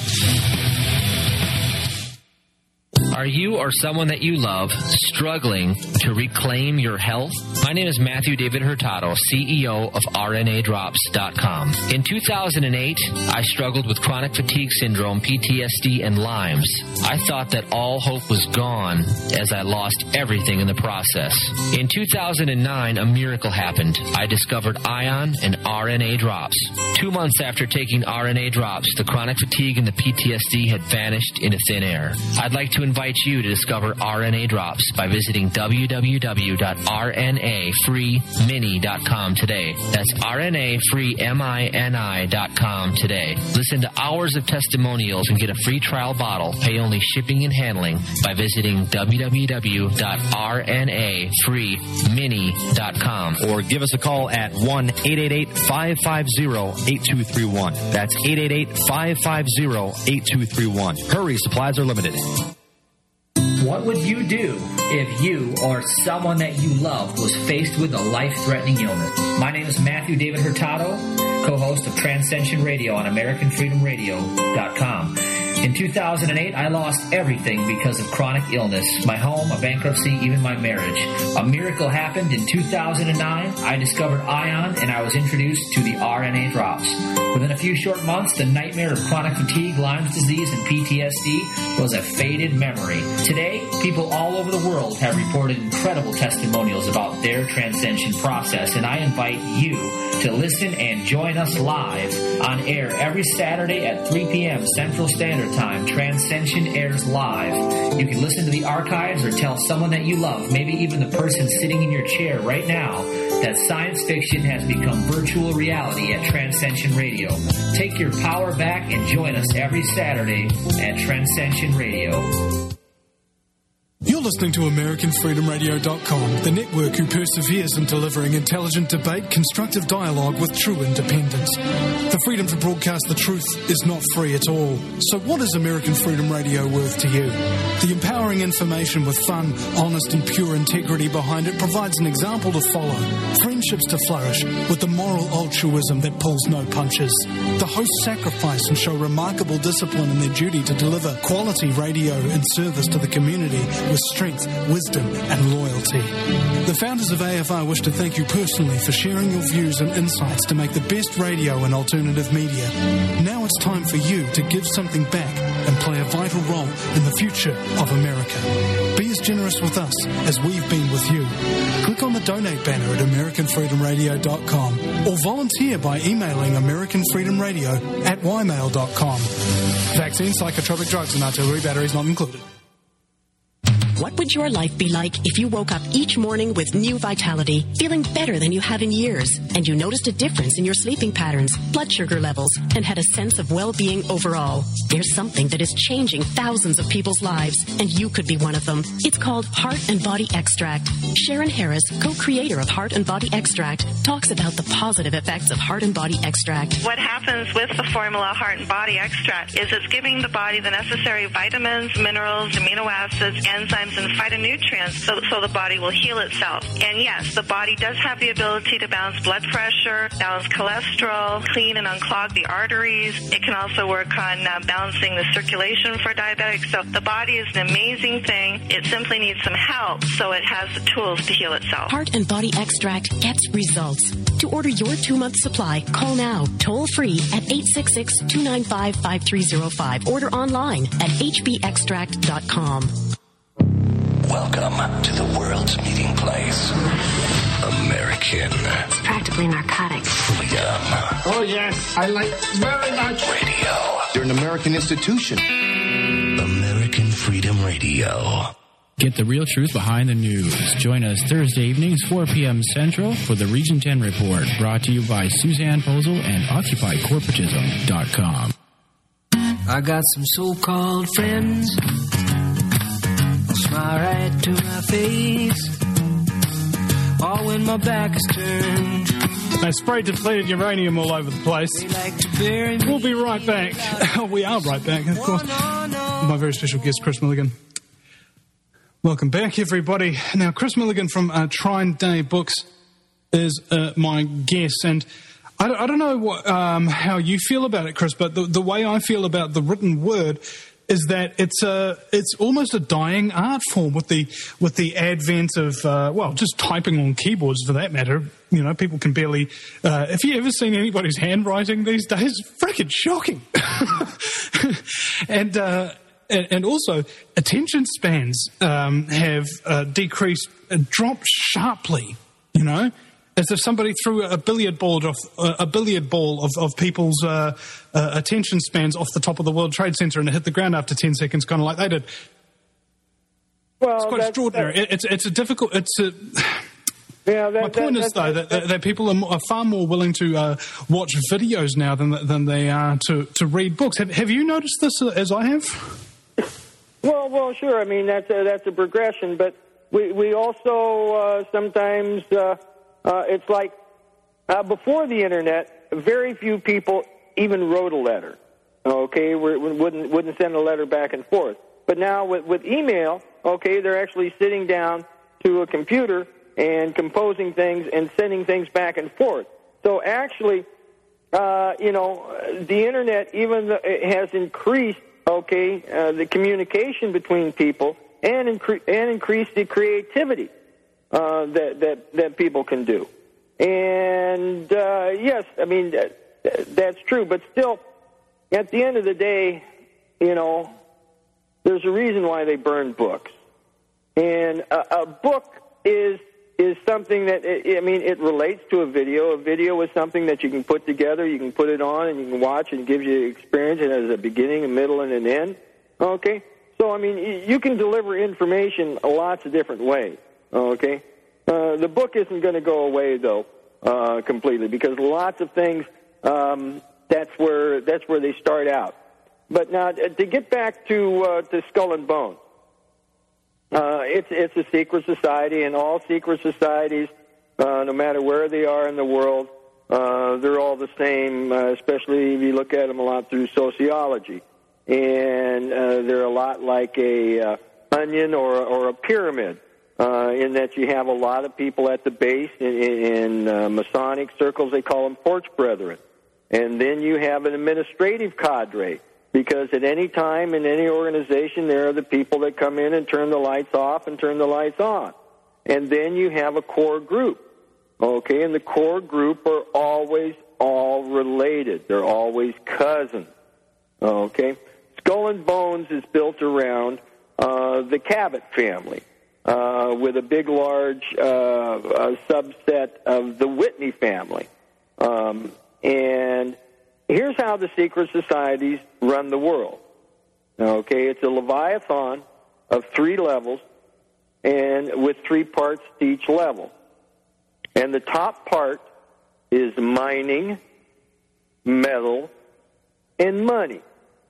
Speaker 12: Are you or someone that you love struggling to reclaim your health? My name is Matthew David Hurtado, C E O of R N A drops dot com. In two thousand eight, I struggled with chronic fatigue syndrome, P T S D, and Lyme's. I thought that all hope was gone as I lost everything in the process. In two thousand nine, a miracle happened. I discovered Ion and R N A drops. Two months after taking R N A drops, the chronic fatigue and the P T S D had vanished into thin air. I'd like to invite you to discover R N A drops by visiting w w w dot r n a free mini dot com today. That's R N A free mini dot com today. Listen to hours of testimonials and get a free trial bottle. Pay only shipping and handling by visiting w w w dot r n a free mini dot com
Speaker 13: or give us a call at one eight eight eight, five five zero, eight two three one. That's eight eight eight, five five zero, eight two three one. Hurry, supplies are limited.
Speaker 14: What would you do if you or someone that you loved was faced with a life-threatening illness? My name is Matthew David Hurtado, co-host of Transcension Radio on American Freedom Radio dot com. In two thousand eight, I lost everything because of chronic illness. My home, a bankruptcy, even my marriage. A miracle happened in two thousand nine. I discovered Ion, and I was introduced to the R N A drops. Within a few short months, the nightmare of chronic fatigue, Lyme's disease, and P T S D was a faded memory. Today, people all over the world have reported incredible testimonials about their transcension process, and I invite you to listen and join us live on air every Saturday at three p.m. Central Standard Time. Transcension airs live. You can listen to the archives or tell someone that you love, maybe even the person sitting in your chair right now, that science fiction has become virtual reality at Transcension Radio. Take your power back and join us every Saturday at Transcension Radio.
Speaker 1: You're listening to American Freedom Radio dot com, the network who perseveres in delivering intelligent debate, constructive dialogue with true independence. The freedom to broadcast the truth is not free at all. So what is American Freedom Radio worth to you? The empowering information with fun, honest and pure integrity behind it provides an example to follow, friendships to flourish, with the moral altruism that pulls no punches. The hosts sacrifice and show remarkable discipline in their duty to deliver quality radio in service to the community with
Speaker 15: strength, wisdom, and loyalty. The founders of A F R wish to thank you personally for sharing your views and insights to make the best radio and alternative media. Now it's time for you to give something back and play a vital role in the future of America. Be as generous with us as we've been with you. Click on the donate banner at American Freedom Radio dot com or volunteer by emailing American Freedom Radio at y mail dot com. Vaccines, psychotropic drugs, and artillery batteries not included.
Speaker 16: What would your life be like if you woke up each morning with new vitality, feeling better than you have in years, and you noticed a difference in your sleeping patterns, blood sugar levels, and had a sense of well-being overall? There's something that is changing thousands of people's lives, and you could be one of them. It's called Heart and Body Extract. Sharon Harris, co-creator of Heart and Body Extract, talks about the positive effects of Heart and Body Extract.
Speaker 17: What happens with the formula Heart and Body Extract is it's giving the body the necessary vitamins, minerals, amino acids, enzymes, and phytonutrients so, so the body will heal itself. And yes, the body does have the ability to balance blood pressure, balance cholesterol, clean and unclog the arteries. It can also work on uh, balancing the circulation for diabetics. So the body is an amazing thing. It simply needs some help so it has the tools to heal itself.
Speaker 16: Heart and Body Extract gets results. To order your two-month supply, call now, toll-free at eight six six, two nine five, five three zero five. Order online at h b extract dot com.
Speaker 7: Welcome to the world's meeting place. American.
Speaker 18: It's practically narcotic.
Speaker 7: Freedom.
Speaker 4: Oh, yes. I like very much.
Speaker 7: Radio.
Speaker 19: You're an American institution.
Speaker 7: American Freedom Radio.
Speaker 20: Get the real truth behind the news. Join us Thursday evenings, four p.m. Central, for the Region ten Report, brought to you by Suzanne Posel and Occupy Corporatism dot com.
Speaker 21: I got some so-called friends. Smile right to my face, all when my back is turned.
Speaker 1: They sprayed depleted uranium all over the place.
Speaker 21: Like
Speaker 1: we'll be right back. We are right back, of course. My very special guest, Chris Milligan. Welcome back, everybody. Now, Chris Milligan from uh, Trine Day Books is uh, my guest, and I don't, I don't know what, um, how you feel about it, Chris, but the, the way I feel about the written word is that it's a it's almost a dying art form with the with the advent of uh, well, just typing on keyboards for that matter. You know, people can barely. Uh, have you ever seen anybody's handwriting these days? It's freaking shocking. and, uh, and and also attention spans um, have uh, decreased, uh, dropped sharply. You know. As if somebody threw a billiard ball off uh, a billiard ball of, of people's uh, uh, attention spans off the top of the World Trade Center and it hit the ground after ten seconds, kind of like they did.
Speaker 2: Well,
Speaker 1: it's quite
Speaker 2: that's,
Speaker 1: extraordinary.
Speaker 2: That's,
Speaker 1: it, it's it's a difficult. It's a.
Speaker 2: Yeah, that,
Speaker 1: My point
Speaker 2: that,
Speaker 1: is
Speaker 2: that,
Speaker 1: though that, that, that people are, more, are far more willing to uh, watch videos now than than they are to, to read books. Have Have you noticed this as I have?
Speaker 2: Well, well, sure. I mean that's a, that's a progression, but we we also uh, sometimes. Uh, Uh, it's like uh, before the internet, very few people even wrote a letter. Okay, we wouldn't wouldn't send a letter back and forth. But now with, with email, okay, they're actually sitting down to a computer and composing things and sending things back and forth. So actually, uh, you know, the internet even though it has increased, okay, uh, the communication between people and incre- and increased the creativity. Uh, that, that, that people can do. And, uh, yes, I mean, that, that's true. But still, at the end of the day, you know, there's a reason why they burn books. And a, a book is is something that, I mean, it relates to a video. A video is something that you can put together, you can put it on, and you can watch, and it gives you experience. It has a beginning, a middle, and an end. Okay? So, I mean, you can deliver information lots of different ways. Okay, uh, the book isn't going to go away though uh, completely because lots of things. Um, that's where that's where they start out. But now to get back to uh, to Skull and Bones, uh, it's it's a secret society, and all secret societies, uh, no matter where they are in the world, uh, they're all the same. Uh, especially if you look at them a lot through sociology, and uh, they're a lot like a uh, onion or or a pyramid. Uh, in that you have a lot of people at the base. In, in uh, Masonic circles, they call them porch brethren. And then you have an administrative cadre.
Speaker 11: Because at any time in any organization, there are the people that come in and turn the lights off and turn the lights on. And then you have a core group, okay? And the core group are always all related. They're always cousins, okay? Skull and Bones is built around uh, the Cabot family, uh, with a big, large uh, uh, subset of the Whitney family. Um, and here's how the secret societies run the world. Okay, it's a Leviathan of three levels and with three parts to each level. And the top part is mining, metal, and money.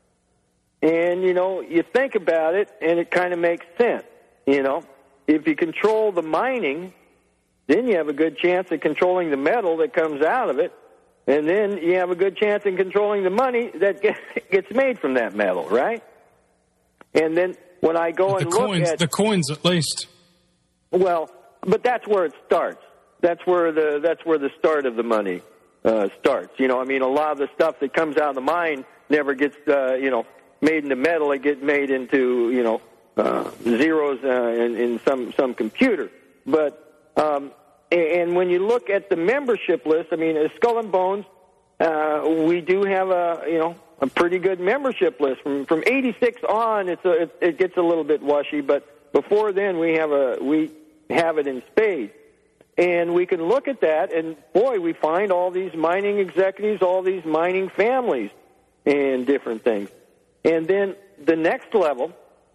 Speaker 11: And, you know, you think about it, and it kind of makes sense, you know. If you control the mining, then you have a good chance of controlling the metal that comes out of it, and then you have a good chance in controlling the money that gets made from that metal, right? And then when I go
Speaker 1: the
Speaker 11: and
Speaker 1: coins,
Speaker 11: look at...
Speaker 1: The coins, at least.
Speaker 11: Well, but that's where it starts. That's where the that's where the start of the money uh, starts. You know, I mean, a lot of the stuff that comes out of the mine never gets, uh, you know, made into metal. It gets made into, you know, uh, zeros uh, in, in some, some computer. But, um, and when you look at the membership list, I mean, as Skull and Bones, uh, we do have a, you know, a pretty good membership list. From from eighty-six on, it's a, it, it gets a little bit washy, but before then we have a we have it in spades. And we can look at that, and boy, we find all these mining executives, all these mining families, and different things. And then the next level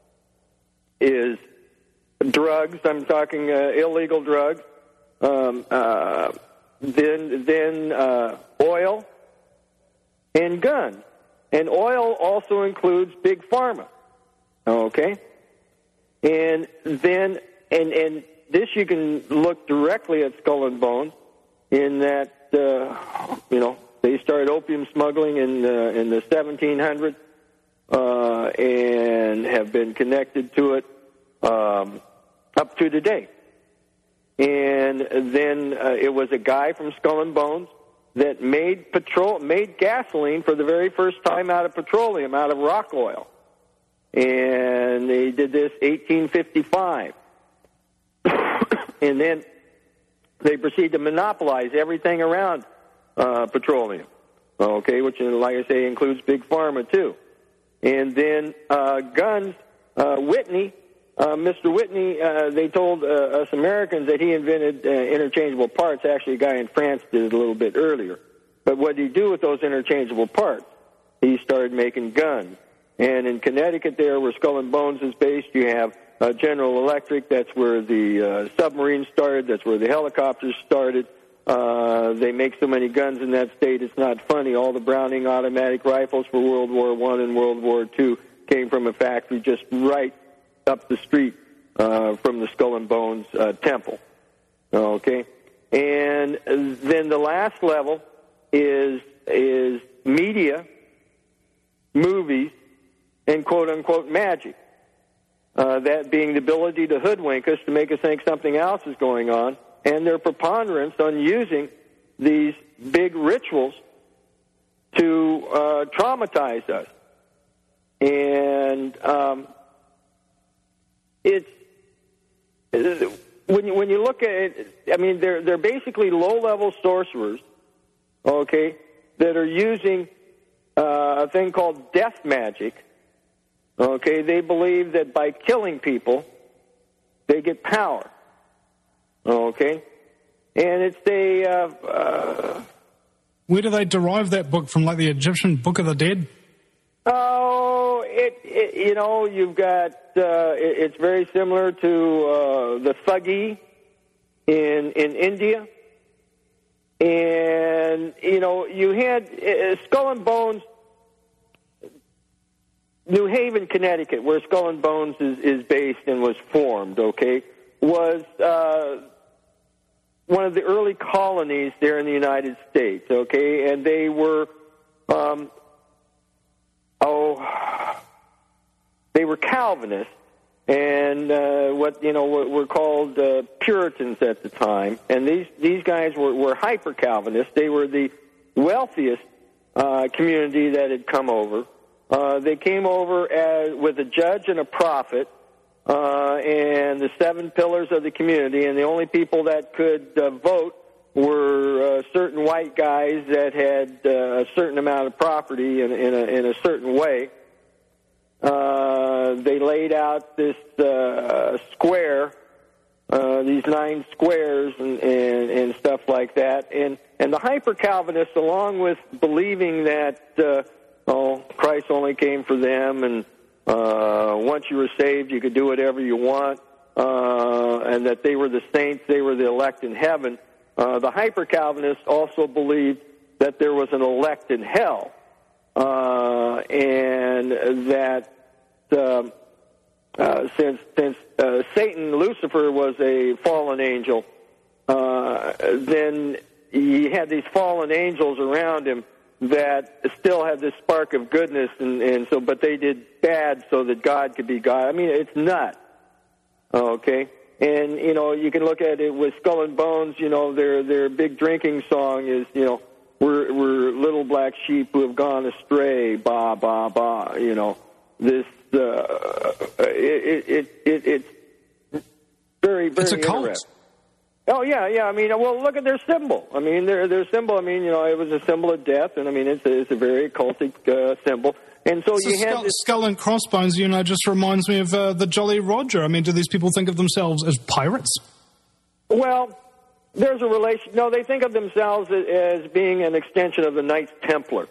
Speaker 11: is drugs. I'm talking uh, illegal drugs. Um, uh, then then uh, oil and guns. And oil also includes big pharma. Okay? And then, and, and this you can look directly at Skull and Bones in that, uh, you know, they started opium smuggling in, uh, in the seventeen hundreds uh, and have been connected to it um, up to today. And then uh, it was a guy from Skull and Bones that made petrol, made gasoline for the very first time out of petroleum, out of rock oil. And they did this eighteen fifty-five. And then they proceed to monopolize everything around uh, petroleum, okay, which, like I say, includes big pharma, too. And then uh, guns, uh, Whitney, uh, Mister Whitney, uh, they told uh, us Americans that he invented uh, interchangeable parts. Actually, a guy in France did it a little bit earlier. But what did he do with those interchangeable parts? He started making guns. And in Connecticut there, where Skull and Bones is based, you have uh, General Electric. That's where the uh, submarines started. That's where the helicopters started. Uh, they make so many guns in that state, it's not funny. All the Browning automatic rifles for World War One and World War Two came from a factory just right up the street uh, from the Skull and Bones uh, temple. Okay? And then the last level is is media, movies, and quote-unquote magic. Uh, that being the ability to hoodwink us, to make us think something else is going on, and their preponderance on using these big rituals to uh, traumatize us. And um, it's when you, when you look at it, I mean, they're they're basically low-level sorcerers, okay, that are using uh, a thing called death magic. Okay, they believe that by killing people, they get power. Okay, and it's a. Uh, uh,
Speaker 1: Where do they derive that book from? Like the Egyptian Book of the Dead?
Speaker 11: Oh, it, it you know you've got. Uh, it, it's very similar to uh, the Thuggee in in India, and you know you had uh, Skull and Bones. New Haven, Connecticut, where Skull and Bones is, is based and was formed, okay, was uh, one of the early colonies there in the United States, okay, and they were, um, oh, they were Calvinists, and uh, what, you know, what were called uh, Puritans at the time, and these, these guys were, were hyper-Calvinists. They were the wealthiest uh, community that had come over. Uh, they came over as, with a judge and a prophet uh, and the seven pillars of the community, and the only people that could uh, vote were uh, certain white guys that had uh, a certain amount of property in, in, a, in a certain way. Uh, they laid out this uh, square, uh, these nine squares and, and, and stuff like that. And, and the hyper-Calvinists, along with believing that uh, oh, Christ only came for them, and uh, once you were saved, you could do whatever you want, uh, and that they were the saints, they were the elect in heaven. Uh, the hyper-Calvinists also believed that there was an elect in hell, uh, and that uh, uh, since since uh, Satan, Lucifer, was a fallen angel, uh, then he had these fallen angels around him that still had this spark of goodness, and, and so, but they did bad so that God could be God. I mean, it's nuts. Okay. And, you know, you can look at it with Skull and Bones, you know, their their big drinking song is, you know, we're, we're little black sheep who have gone astray, ba, ba, ba, you know. This, uh, it, it, it, it's very, very
Speaker 1: It's a cult.
Speaker 11: interesting. Oh, yeah, yeah, I mean, well, look at their symbol. I mean, their their symbol, I mean, you know, it was a symbol of death, and, I mean, it's a, it's a very occultic uh, symbol. And so, so you
Speaker 1: skull,
Speaker 11: have this
Speaker 1: skull and crossbones, you know, just reminds me of uh, the Jolly Roger. I mean, do these people think of themselves as pirates?
Speaker 11: Well, there's a relation. No, they think of themselves as being an extension of the Knights Templar.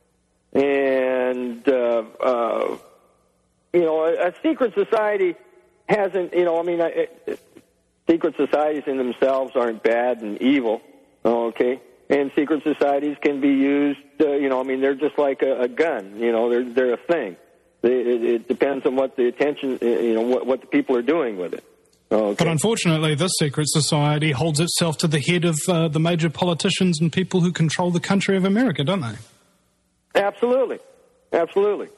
Speaker 11: And, uh, uh, you know, a, a secret society hasn't, you know, I mean, it, it, secret societies in themselves aren't bad and evil, okay? And secret societies can be used, uh, you know, I mean, they're just like a, a gun, you know, they're they're a thing. They, it, it depends on what the attention, you know, what, what the people are doing with it. Okay.
Speaker 1: But unfortunately, this secret society holds itself to the head of uh, the major politicians and people who control the country of America, don't they?
Speaker 11: Absolutely. Absolutely.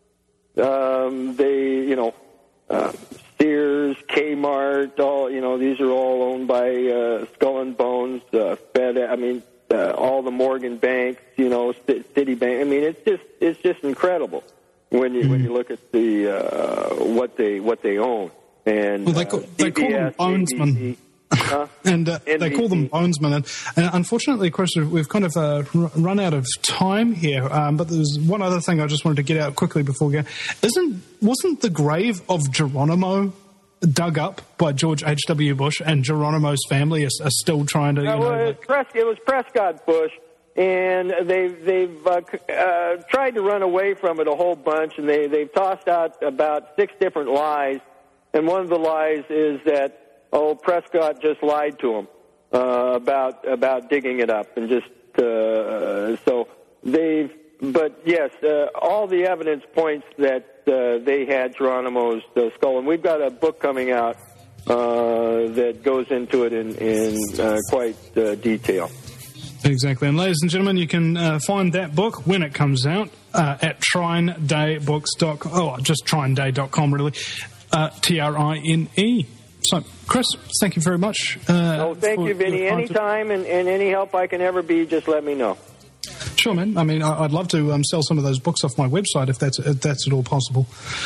Speaker 11: Um, they, you know, uh, Sears, Kmart, all, you know, these are all owned by uh, Skull and Bones, uh, Fed, I mean, uh, all the Morgan banks, you know, Citibank. I mean, it's just it's just incredible when you mm. when you look at the uh, what they what they own. And
Speaker 1: well, they call,
Speaker 11: uh,
Speaker 1: they call them bonesmen. Huh? and uh, they call them bonesmen. And, and unfortunately, Chris, we've kind of uh, run out of time here. Um, but there's one other thing I just wanted to get out quickly before we go. Isn't wasn't the grave of Geronimo dug up by George H W. Bush, and Geronimo's family is, are still trying to? You
Speaker 11: uh, well,
Speaker 1: know,
Speaker 11: it, was Pres- it was Prescott Bush, and they've they've uh, uh, tried to run away from it a whole bunch, and they they've tossed out about six different lies, and one of the lies is that oh Prescott just lied to him uh, about about digging it up, and just uh, so they've. But yes, uh, all the evidence points that uh, they had Geronimo's uh, skull, and we've got a book coming out uh, that goes into it in, in uh, quite uh, detail.
Speaker 1: Exactly. And ladies and gentlemen, you can uh, find that book when it comes out uh, at trine day books dot com. Oh, just trine day dot com, really. Uh, T R I N E. So, Chris, thank you very much. Uh,
Speaker 11: oh, thank you, Vinny. Anytime and, and any help I can ever be, just let me know.
Speaker 1: Sure, man. I mean, I'd love to um, sell some of those books off my website if that's if that's at all possible.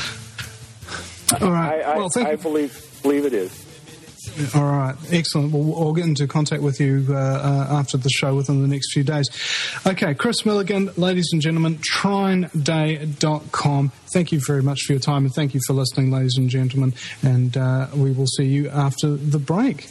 Speaker 1: All right.
Speaker 11: I, I,
Speaker 1: well, thank
Speaker 11: I
Speaker 1: you.
Speaker 11: believe believe it is.
Speaker 1: All right. Excellent. Well, we'll get into contact with you uh, uh, after the show within the next few days. Okay, Chris Milligan, ladies and gentlemen, trine day dot com. Thank you very much for your time, and thank you for listening, ladies and gentlemen. And uh, we will see you after the break.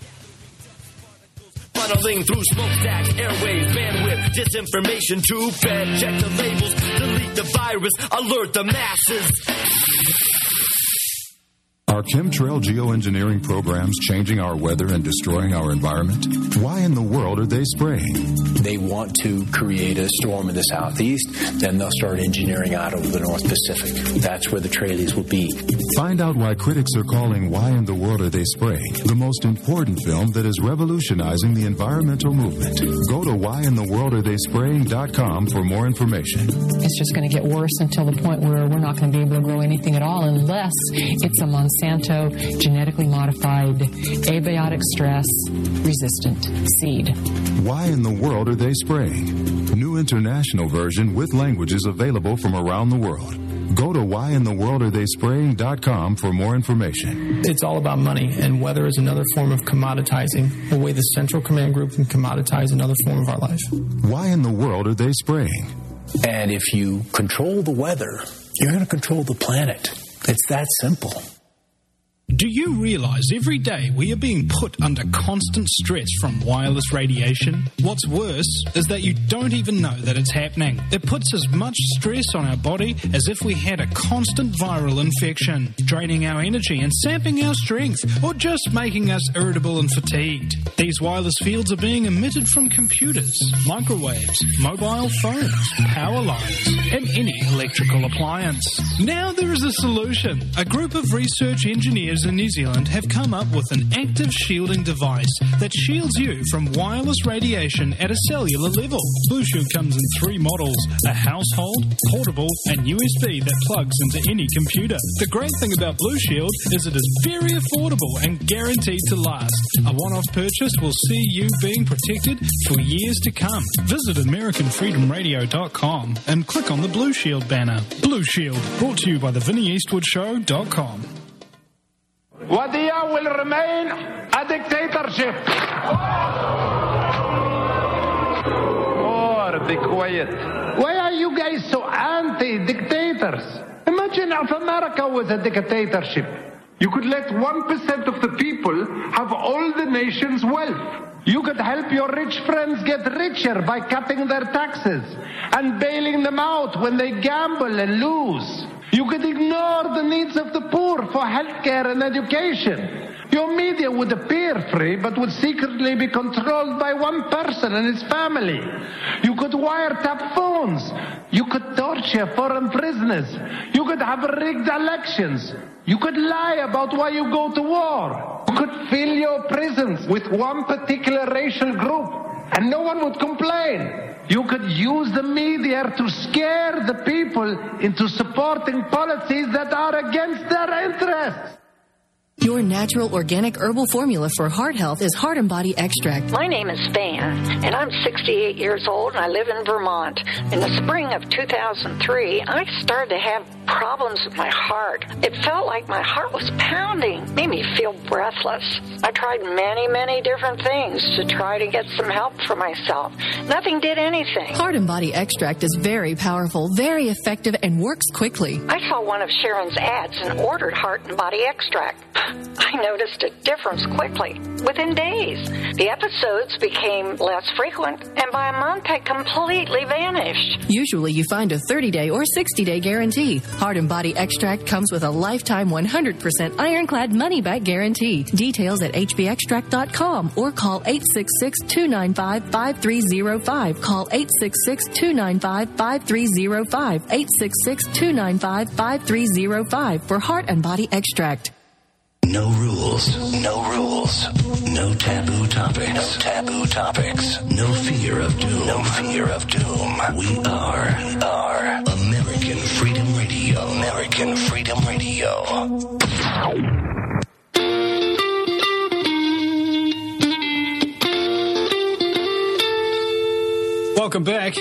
Speaker 19: Funneling through smokestacks, airwaves, bandwidth, disinformation to bed. Check the labels, delete the virus, alert the masses.
Speaker 22: Are chemtrail geoengineering programs changing our weather and destroying our environment? Why in the world are they spraying?
Speaker 23: They want to create a storm in the southeast, then they'll start engineering out over the North Pacific. That's where the trailies will be.
Speaker 22: Find out why critics are calling Why in the World Are They Spraying the most important film that is revolutionizing the environmental movement. Go to why in the world are they spraying dot com for more information.
Speaker 24: It's just going to get worse until the point where we're not going to be able to grow anything at all unless it's a Monsanto genetically modified, abiotic stress resistant seed.
Speaker 22: Why in the world are they spraying? New new international version with languages available from around the world. Go to why in the world are they spraying dot com for more information.
Speaker 3: It's all about money, and weather is another form of commoditizing, the way the Central Command Group can commoditize another form of our life.
Speaker 22: Why in the world are they spraying?
Speaker 23: And if you control the weather, you're going to control the planet. It's that simple.
Speaker 1: Do you realize every day we are being put under constant stress from wireless radiation? What's worse is that you don't even know that it's happening. It puts as much stress on our body as if we had a constant viral infection, draining our energy and sapping our strength, or just making us irritable and fatigued. These wireless fields are being emitted from computers, microwaves, mobile phones, power lines, and any electrical appliance. Now there is a solution. A group of research engineers in New Zealand have come up with an active shielding device that shields you from wireless radiation at a cellular level. Blue Shield comes in three models: a household, portable, and U S B that plugs into any computer. The great thing about Blue Shield is it is very affordable and guaranteed to last. A one-off purchase will see you being protected for years to come. Visit American Freedom Radio dot com and click on the Blue Shield banner. Blue Shield, brought to you by the Vinnie Eastwood Show dot com.
Speaker 4: Wadiya will remain a dictatorship. Oh, be quiet. Why are you guys so anti-dictators? Imagine if America was a dictatorship. You could let one percent of the people have all the nation's wealth. You could help your rich friends get richer by cutting their taxes and bailing them out when they gamble and lose. You could ignore the needs of the poor for healthcare and education. Your media would appear free, but would secretly be controlled by one person and his family. You could wiretap phones. You could torture foreign prisoners. You could have rigged elections. You could lie about why you go to war. You could fill your prisons with one particular racial group, and no one would complain. You could use the media to scare the people into supporting policies that are against their interests.
Speaker 5: Your natural organic herbal formula for heart health is Heart and Body Extract.
Speaker 6: My name is Van, and I'm sixty-eight years old, and I live in Vermont. In the spring of two thousand three, I started to have problems with my heart. It felt like my heart was pounding, made me feel breathless. I tried many, many different things to try to get some help for myself. Nothing did anything.
Speaker 5: Heart and Body Extract is very powerful, very effective, and works quickly.
Speaker 6: I saw one of Sharon's ads and ordered Heart and Body Extract. I noticed a difference quickly, within days. The episodes became less frequent, and by a month had completely vanished.
Speaker 5: Usually you find a thirty-day or sixty-day guarantee. Heart and Body Extract comes with a lifetime one hundred percent ironclad money-back guarantee. Details at H B extract dot com or call eight six six, two nine five, five three zero five. Call eight six six, two nine five, five three zero five. eight six six, two nine five, five three zero five for Heart and Body Extract.
Speaker 7: No rules, no rules, no taboo topics, no taboo topics, no fear of doom, no fear of doom. We are, we are American Freedom Radio, American Freedom Radio.
Speaker 1: Welcome back.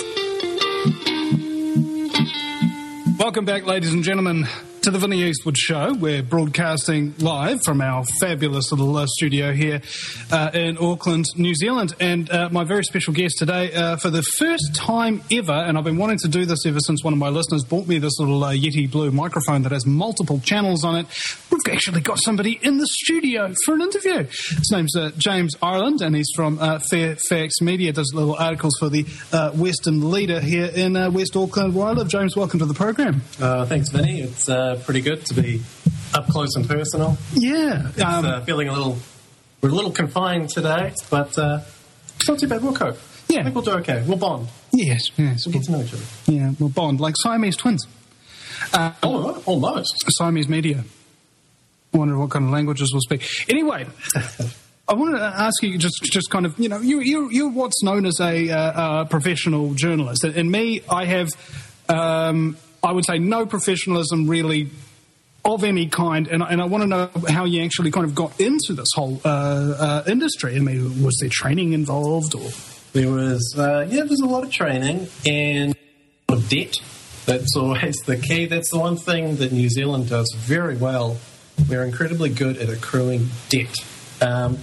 Speaker 1: Welcome back, ladies and gentlemen, to the Vinnie Eastwood Show. We're broadcasting live from our fabulous little uh, studio here uh, in Auckland, New Zealand. And uh, my very special guest today, uh, for the first time ever, and I've been wanting to do this ever since one of my listeners bought me this little uh, Yeti Blue microphone that has multiple channels on it. We've actually got somebody in the studio for an interview. His name's uh, James Ireland, and he's from uh, Fairfax Media, does little articles for the uh, Western Leader here in uh, West Auckland, where I live. James, welcome to the program.
Speaker 8: Uh, thanks, Vinny. It's uh, pretty good to be up close and personal.
Speaker 1: Yeah.
Speaker 8: It's, um, uh, feeling a little, we're a little confined today, but uh, it's not too bad. We'll cope.
Speaker 1: Yeah.
Speaker 8: I think we'll do okay. We'll bond.
Speaker 1: Yes, yes.
Speaker 8: We'll get to know each other.
Speaker 1: Yeah, we'll bond, like Siamese twins. Uh,
Speaker 8: oh, almost.
Speaker 1: Siamese media. I wonder what kind of languages we'll speak. Anyway, I wanted to ask you just, just kind of, you know, you, you, you're what's known as a uh, uh, professional journalist. And me, I have, um, I would say, no professionalism really of any kind. And, and I want to know how you actually kind of got into this whole uh, uh, industry. I mean, was there training involved or...
Speaker 8: There was, uh, yeah, there's a lot of training and a lot of debt. That's always the key. That's the one thing that New Zealand does very well. We're incredibly good at accruing debt. Um,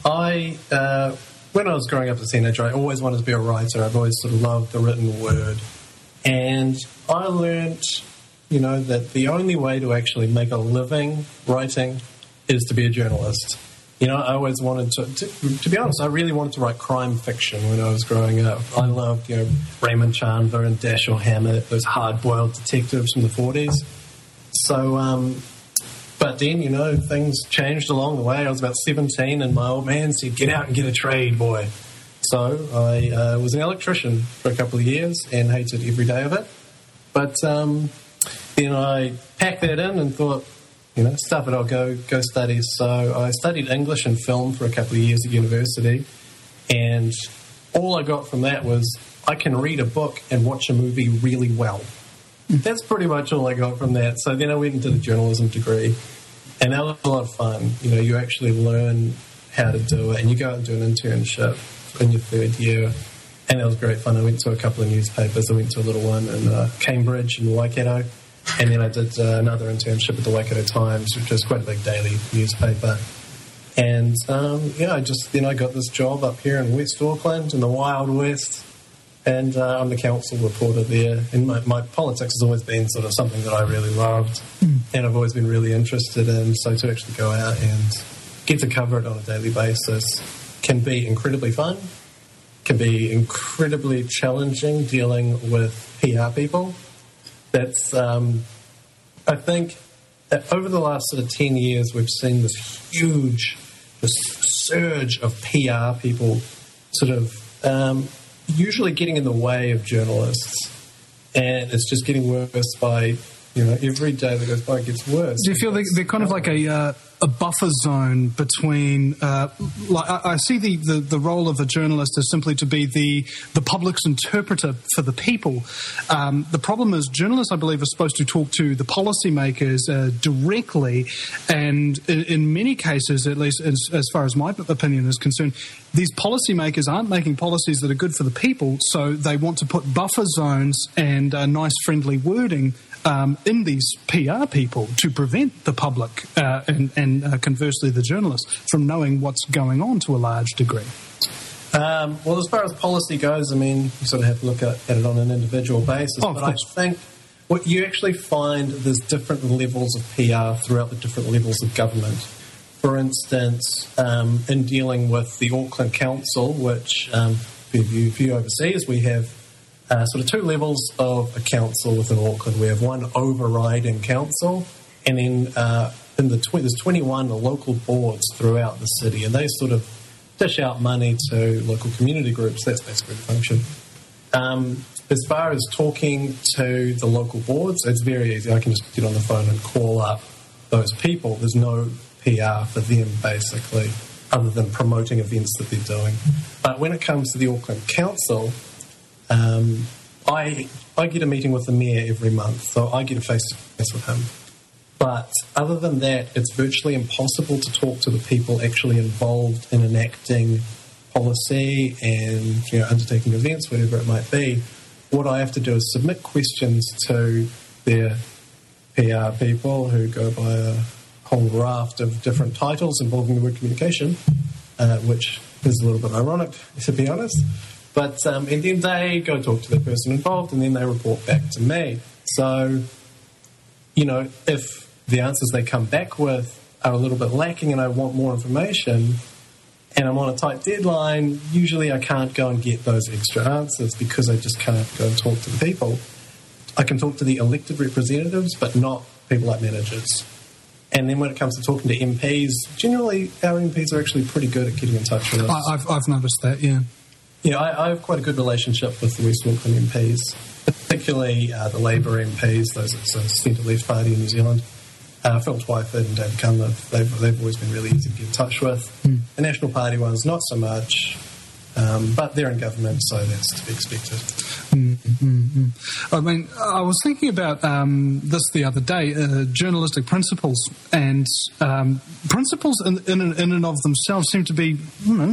Speaker 8: I, uh, when I was growing up as a teenager, I always wanted to be a writer. I've always sort of loved the written word. And I learned, you know, that the only way to actually make a living writing is to be a journalist. You know, I always wanted to, to, to be honest, I really wanted to write crime fiction when I was growing up. I loved, you know, Raymond Chandler and Dashiell Hammett, those hard-boiled detectives from the forties. So, um, but then, you know, things changed along the way. I was about seventeen and my old man said, get out and get a trade, boy. So I uh, was an electrician for a couple of years and hated every day of it. But um, then I packed that in and thought, you know, stuff it, I'll go go study. So I studied English and film for a couple of years at university, and all I got from that was I can read a book and watch a movie really well. That's pretty much all I got from that. So then I went and did a journalism degree, and that was a lot of fun. You know, you actually learn how to do it, and you go out and do an internship in your third year, and that was great fun. I went to a couple of newspapers. I went to a little one in uh, Cambridge and Waikato. And then I did uh, another internship at the Waikato Times, which is quite a big daily newspaper. And, um, yeah, I just, then I got this job up here in West Auckland, in the Wild West, and uh, I'm the council reporter there. And my, my politics has always been sort of something that I really loved, mm. and I've always been really interested in. So to actually go out and get to cover it on a daily basis can be incredibly fun, can be incredibly challenging dealing with P R people. That's, um, I think, that over the last sort of ten years, we've seen this huge, this surge of P R people sort of um, usually getting in the way of journalists. And it's just getting worse by, you know, every day that goes by it gets worse.
Speaker 15: Do you feel they, they're kind of like a uh, a buffer zone between, uh, like I, I see the, the, the role of a journalist as simply to be the, the public's interpreter for the people. Um, the problem is journalists, I believe, are supposed to talk to the policymakers uh, directly, and in, in many cases, at least as, as far as my opinion is concerned, these policymakers aren't making policies that are good for the people, so they want to put buffer zones and uh, nice friendly wording Um, in these P R people to prevent the public uh, and, and uh, conversely the journalists from knowing what's going on to a large degree?
Speaker 8: Um, well, as far as policy goes, I mean, you sort of have to look at, at it on an individual basis.
Speaker 15: Oh,
Speaker 8: but I think what you actually find, there's different levels of P R throughout the different levels of government. For instance, um, in dealing with the Auckland Council, which um, for you, for you overseas, we have Uh, sort of two levels of a council within Auckland. We have one overriding council, and then uh, in the tw- there's twenty-one local boards throughout the city, and they sort of dish out money to local community groups. That's basically the function. Um, as far as talking to the local boards, it's very easy. I can just get on the phone and call up those people. There's no P R for them, basically, other than promoting events that they're doing. But when it comes to the Auckland Council, Um, I I get a meeting with the mayor every month, so I get a face-to-face with him. But other than that, it's virtually impossible to talk to the people actually involved in enacting policy and, you know, undertaking events, whatever it might be. What I have to do is submit questions to their P R people who go by a whole raft of different titles involving the word communication, uh, which is a little bit ironic, to be honest. But um, and then they go talk to the person involved, and then they report back to me. So, you know, if the answers they come back with are a little bit lacking and I want more information, and I'm on a tight deadline, usually I can't go and get those extra answers because I just can't go and talk to the people. I can talk to the elected representatives, but not people like managers. And then when it comes to talking to M Ps, generally our M Ps are actually pretty good at getting in touch with us.
Speaker 15: I, I've, I've noticed that, yeah.
Speaker 8: Yeah, I, I have quite a good relationship with the West Auckland M Ps, particularly uh, the Labour M Ps, those at the centre-left party in New Zealand. Uh, Phil Twyford and David Cunliffe, they've, they've always been really easy to get in touch with. Mm. The National Party ones, not so much, um, but they're in government, so that's to be expected.
Speaker 15: Mm-hmm. I mean, I was thinking about um, this the other day, uh, journalistic principles, and um, principles in, in, in and of themselves seem to be, you know,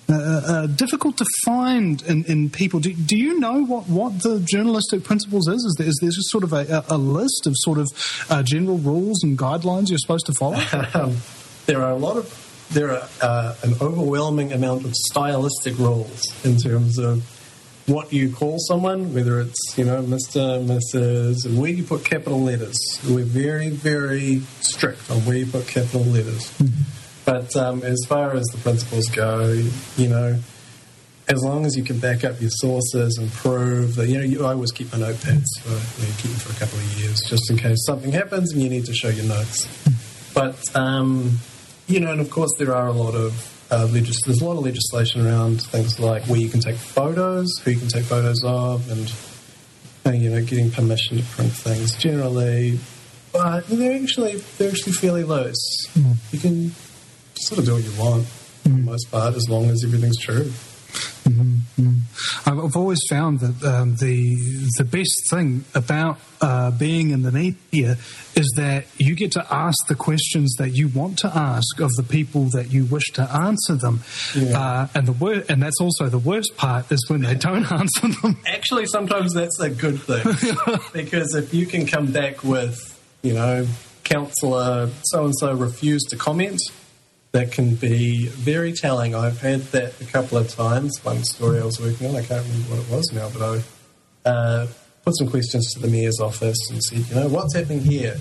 Speaker 15: uh, uh, difficult to find in, in people. Do, do you know what, what the journalistic principles is? Is there, is there just sort of a, a list of sort of uh, general rules and guidelines you're supposed to follow?
Speaker 8: um, there are a lot of there are uh, an overwhelming amount of stylistic rules in terms of what you call someone, whether it's, you know, Mister, Missus, and where you put capital letters. We're very, very strict on where you put capital letters. Mm-hmm. But um, as far as the principles go, you know, as long as you can back up your sources and prove that, you know, you, I always keep my notepads for, you know, keep them for a couple of years, just in case something happens and you need to show your notes. But, um, you know, and of course there are a lot of Uh, legis- there's a lot of legislation around things like where you can take photos, who you can take photos of, and, and you know, getting permission to print things generally. But they're actually they're actually fairly loose. Mm. You can sort of do what you want mm. for the most part, as long as everything's true.
Speaker 15: Mm-hmm. I've always found that um, the the best thing about uh, being in the media is that you get to ask the questions that you want to ask of the people that you wish to answer them. Yeah. Uh, and the wor- and that's also the worst part is when they don't answer them.
Speaker 8: Actually, sometimes that's a good thing because if you can come back with, you know, Councillor so and so refused to comment. That can be very telling. I've had that a couple of times. One story I was working on, I can't remember what it was now, but I uh, put some questions to the Mayor's office and said, you know, what's happening here?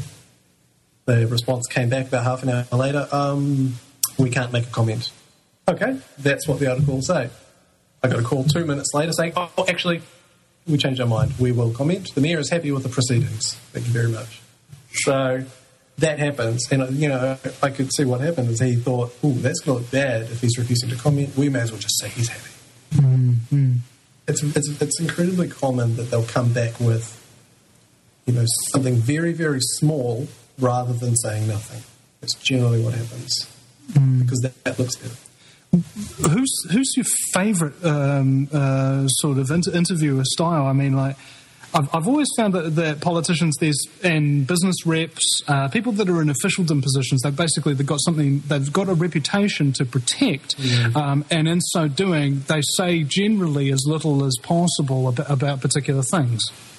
Speaker 8: The response came back about half an hour later, um, we can't make a comment. Okay, that's what the article will say. I got a call two minutes later saying, oh, actually, we changed our mind. We will comment. The Mayor is happy with the proceedings. Thank you very much. So that happens, and, you know, I could see what happened is he thought, ooh, that's going to look bad if he's refusing to comment. We may as well just say he's happy.
Speaker 15: Mm-hmm.
Speaker 8: It's, it's it's incredibly common that they'll come back with, you know, something very, very small rather than saying nothing. It's generally what happens mm. because that, that looks better.
Speaker 15: Who's who's your favourite um, uh, sort of inter- interviewer style? I mean, like, I've, I've always found that, that politicians, there's and business reps, uh, people that are in officialdom positions, they basically they've got something, they've got a reputation to protect, yeah. um, and in so doing, they say generally as little as possible about, about particular things.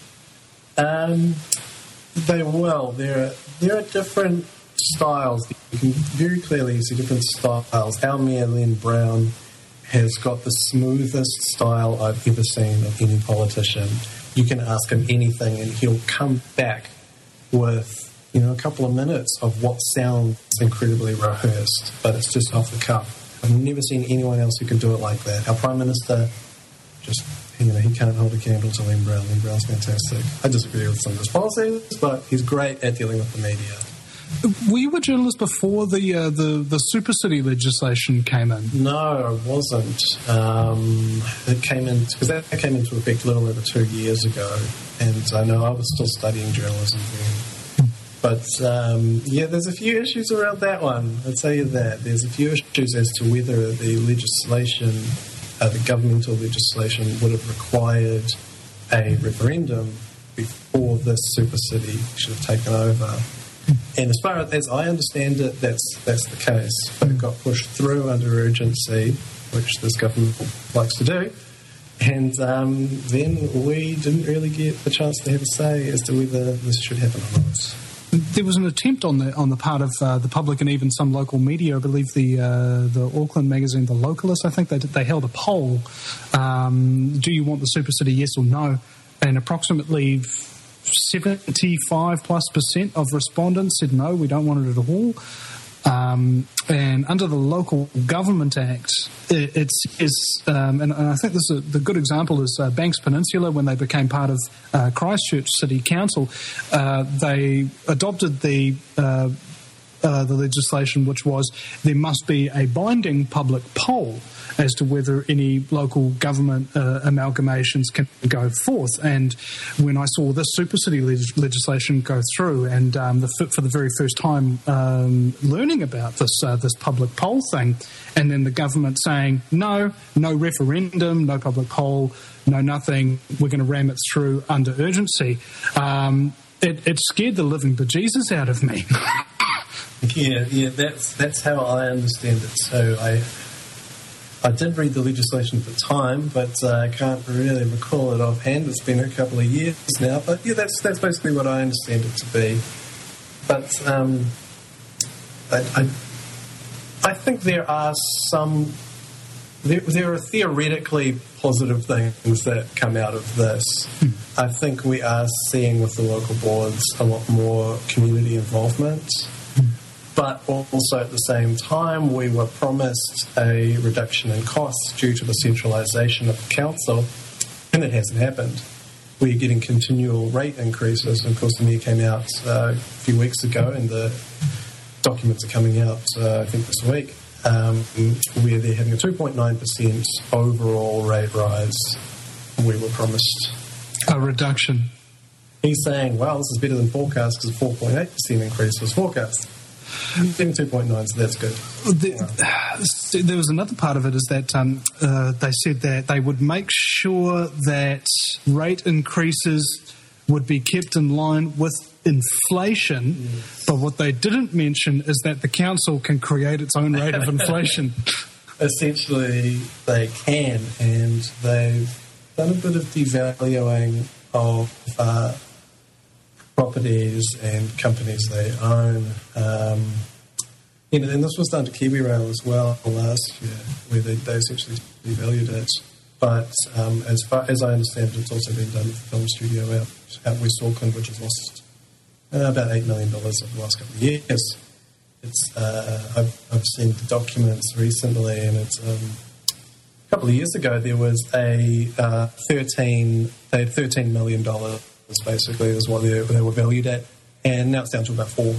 Speaker 8: Um, they will. There are there are different styles. You can very clearly see different styles. Our Mayor, Len Brown, has got the smoothest style I've ever seen of any politician. You can ask him anything and he'll come back with, you know, a couple of minutes of what sounds incredibly rehearsed, but it's just off the cuff. I've never seen anyone else who can do it like that. Our Prime Minister, just, you know, he can't hold a candle to Len Brown. Len Brown's fantastic. I disagree with some of his policies, but he's great at dealing with the media.
Speaker 15: Were you a journalist before the uh, the, the Super City legislation came in?
Speaker 8: No, I wasn't. Um, it came in because that came into effect a little over two years ago, and I know I was still studying journalism then. But um, yeah, there's a few issues around that one. I'll tell you that there's a few issues as to whether the legislation, uh, the governmental legislation, would have required a referendum before this Super City should have taken over. And as far as I understand it, that's that's the case. But it got pushed through under urgency, which this government likes to do. And um, then we didn't really get the chance to have a say as to whether this should happen or not.
Speaker 15: There was an attempt on the on the part of uh, the public and even some local media. I believe the uh, the Auckland magazine, The Localist, I think they did, they held a poll. Um, do you want the Super City, yes or no? And approximately seventy-five plus percent of respondents said no, we don't want it at all. Um, and under the Local Government Act, it, it's, it's um, and, and I think this is a, the good example is uh, Banks Peninsula, when they became part of uh, Christchurch City Council, uh, they adopted the uh, uh, the legislation, which was there must be a binding public poll as to whether any local government uh, amalgamations can go forth. And when I saw this Super City leg- legislation go through, and um, the, for the very first time um, learning about this uh, this public poll thing, and then the government saying, no, no referendum, no public poll, no nothing, we're going to ram it through under urgency, um, it, it scared the living bejesus out of me.
Speaker 8: Yeah, yeah, that's that's how I understand it. So I I did read the legislation at the time, but uh, I can't really recall it offhand. It's been a couple of years now. But yeah, that's that's basically what I understand it to be. But um, I, I, I think there are some, there, there are theoretically positive things that come out of this. Hmm. I think we are seeing with the local boards a lot more community involvement. But also at the same time, we were promised a reduction in costs due to the centralisation of the council, and it hasn't happened. We're getting continual rate increases. And of course, the mayor came out uh, a few weeks ago, and the documents are coming out, uh, I think, this week, um, where they're having a two point nine percent overall rate rise. We were promised
Speaker 15: a reduction.
Speaker 8: He's saying, well, this is better than forecast because a four point eight percent increase was forecast. Getting two point nine, so that's good.
Speaker 15: The, wow. There was another part of it, is that um, uh, they said that they would make sure that rate increases would be kept in line with inflation, yes. But what they didn't mention is that the council can create its own rate of inflation.
Speaker 8: Essentially, they can, and they've done a bit of devaluing of uh, properties and companies they own. Um, you know, and this was done to KiwiRail as well last year, where they, they essentially devalued it. But um, as far as I understand it, it's also been done with the film studio out, out West Auckland, which has lost uh, about eight million dollars over the last couple of years. It's uh, I've, I've seen the documents recently, and it's um, a couple of years ago there was a uh, thirteen they had thirteen million dollars. Basically, is what they, they were valued at, and now it's down to about four.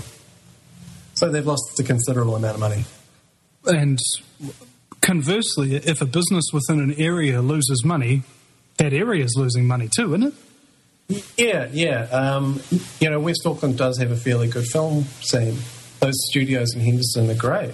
Speaker 8: So they've lost a considerable amount of money.
Speaker 15: And conversely, if a business within an area loses money, that area is losing money too, isn't it?
Speaker 8: Yeah, yeah. Um, you know, West Auckland does have a fairly good film scene. Those studios in Henderson are great.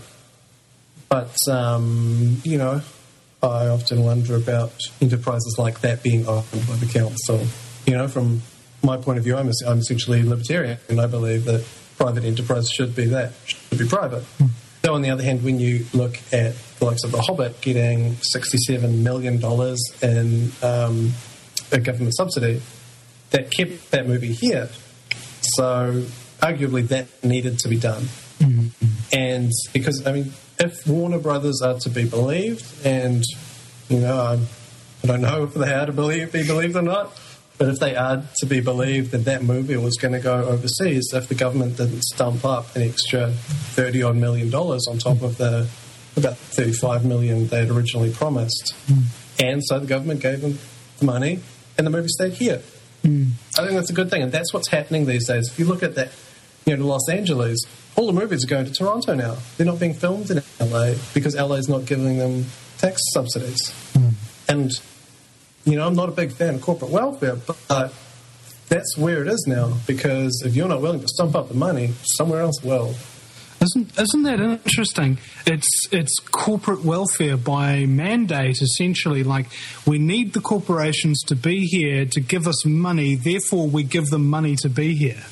Speaker 8: But, um, you know, I often wonder about enterprises like that being owned by the council. You know, from my point of view, I'm, I'm essentially libertarian, and I believe that private enterprise should be that, should be private. Mm. Though, on the other hand, when you look at the likes of The Hobbit getting sixty-seven million dollars in um, a government subsidy, that kept that movie here. So, arguably, that needed to be done. Mm-hmm. And because, I mean, if Warner Brothers are to be believed, and, you know, I'm, I don't know if they are to believe, be believed or not, but if they are to be believed that that movie was going to go overseas, if the government didn't stump up an extra thirty-odd million dollars on top of the about thirty-five million they had originally promised. Mm. And so the government gave them the money, and the movie stayed here. Mm. I think that's a good thing, and that's what's happening these days. If you look at that, you know, Los Angeles, all the movies are going to Toronto now. They're not being filmed in L A because L A is not giving them tax subsidies. Mm. And you know, I'm not a big fan of corporate welfare, but that's where it is now, because if you're not willing to stump up the money, somewhere else will.
Speaker 15: Isn't isn't that interesting? It's it's corporate welfare by mandate, essentially. Like, we need the corporations to be here to give us money, therefore we give them money to be here.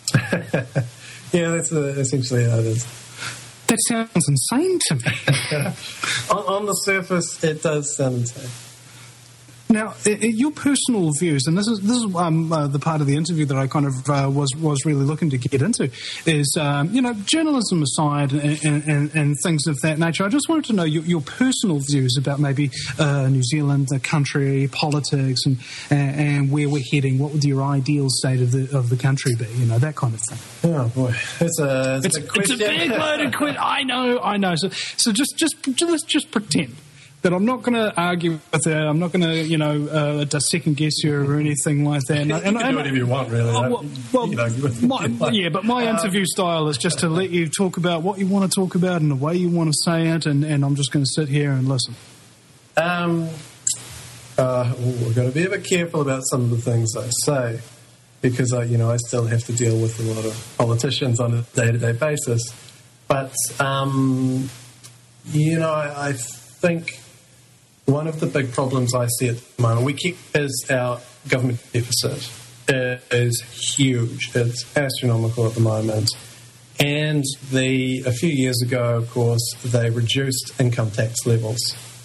Speaker 8: Yeah, that's uh, essentially how it is.
Speaker 15: That sounds insane to me.
Speaker 8: on, on the surface, it does sound insane.
Speaker 15: Now, your personal views, and this is this is um, uh, the part of the interview that I kind of uh, was was really looking to get into, is um, you know, journalism aside and, and, and things of that nature. I just wanted to know your, your personal views about maybe uh, New Zealand, the country, politics, and, and and where we're heading. What would your ideal state of the of the country be? You know, that kind of thing.
Speaker 8: Oh boy, it's a it's,
Speaker 15: it's, a, it's a big loaded question. I know, I know. So so just just let's just pretend that I'm not going to argue with her. I'm not going to, you know, uh, second guess her or anything like that. And,
Speaker 8: you
Speaker 15: and,
Speaker 8: can and, do whatever you want, really.
Speaker 15: Oh, well, well you know, my, yeah, but my um, interview style is just to let you talk about what you want to talk about and the way you want to say it, and, and I'm just going to sit here and listen.
Speaker 8: Um, uh, we've got to be a bit careful about some of the things I say, because, I, you know, I still have to deal with a lot of politicians on a day-to-day basis. But, um, you know, I, I think one of the big problems I see at the moment we keep is our government deficit. It is huge. It's astronomical at the moment. And the a few years ago, of course, they reduced income tax levels.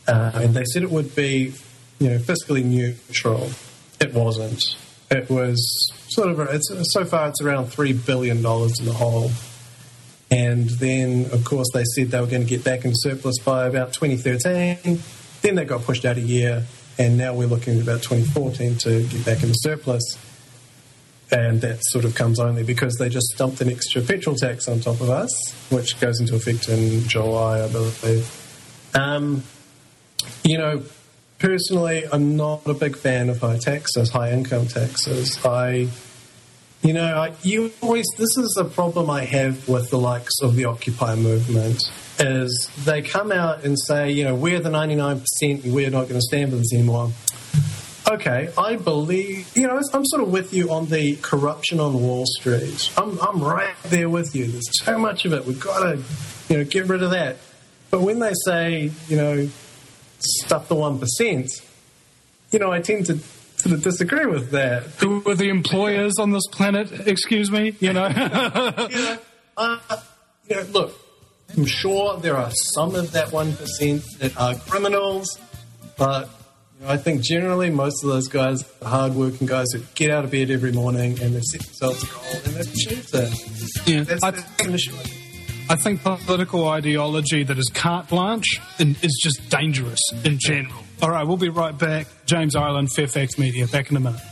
Speaker 8: Uh, and they said it would be, you know, fiscally neutral. It wasn't. It was sort of, it's, so far it's around three billion dollars in the hole. And then, of course, they said they were going to get back into surplus by about twenty thirteen. Then they got pushed out a year, and now we're looking at about twenty fourteen to get back into surplus. And that sort of comes only because they just dumped an extra petrol tax on top of us, which goes into effect in July, I believe. Um, you know, personally, I'm not a big fan of high taxes, high income taxes. I... You know, I, you always. This is a problem I have with the likes of the Occupy movement, is they come out and say, you know, we're the ninety-nine percent and we're not going to stand for this anymore. Okay, I believe, you know, I'm sort of with you on the corruption on Wall Street. I'm, I'm right there with you. There's so much of it. We've got to, you know, get rid of that. But when they say, you know, stuff the one percent, you know, I tend to sort of disagree with that.
Speaker 1: Who are the employers on this planet? Excuse me, you know.
Speaker 8: you know, uh, you know, look, I'm sure there are some of that one percent that are criminals, but you know, I think generally most of those guys are hard-working guys who get out of bed every morning and they've set themselves a goal and they've achieved it.
Speaker 1: Yeah,
Speaker 8: That's
Speaker 1: I,
Speaker 8: the issue.
Speaker 1: I think political ideology that is carte blanche is just dangerous in general. All right, we'll be right back. James Ireland, Fairfax Media. Back in a minute.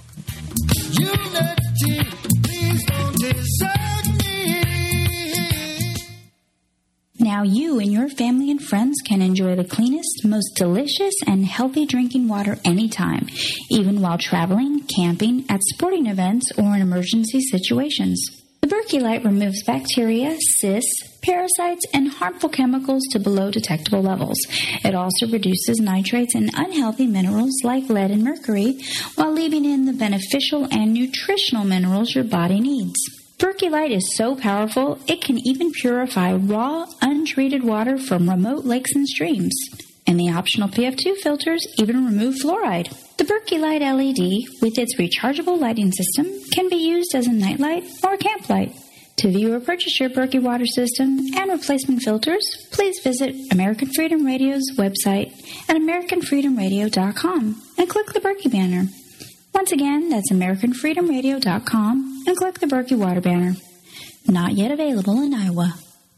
Speaker 21: Unity, please don't desert me.
Speaker 9: Now you and your family and friends can enjoy the cleanest, most delicious, and healthy drinking water anytime, even while traveling, camping, at sporting events, or in emergency situations. The Berkey Light removes bacteria, cysts, parasites, and harmful chemicals to below detectable levels. It also reduces nitrates and unhealthy minerals like lead and mercury, while leaving in the beneficial and nutritional minerals your body needs. Berkey Light is so powerful, it can even purify raw, untreated water from remote lakes and streams. And the optional P F two filters even remove fluoride. The Berkey Light L E D, with its rechargeable lighting system, can be used as a nightlight or a camp light. To view or purchase your Berkey water system and replacement filters, please visit American Freedom Radio's website at american freedom radio dot com and click the Berkey banner. Once again, that's american freedom radio dot com and click the Berkey water banner. Not yet available in Iowa.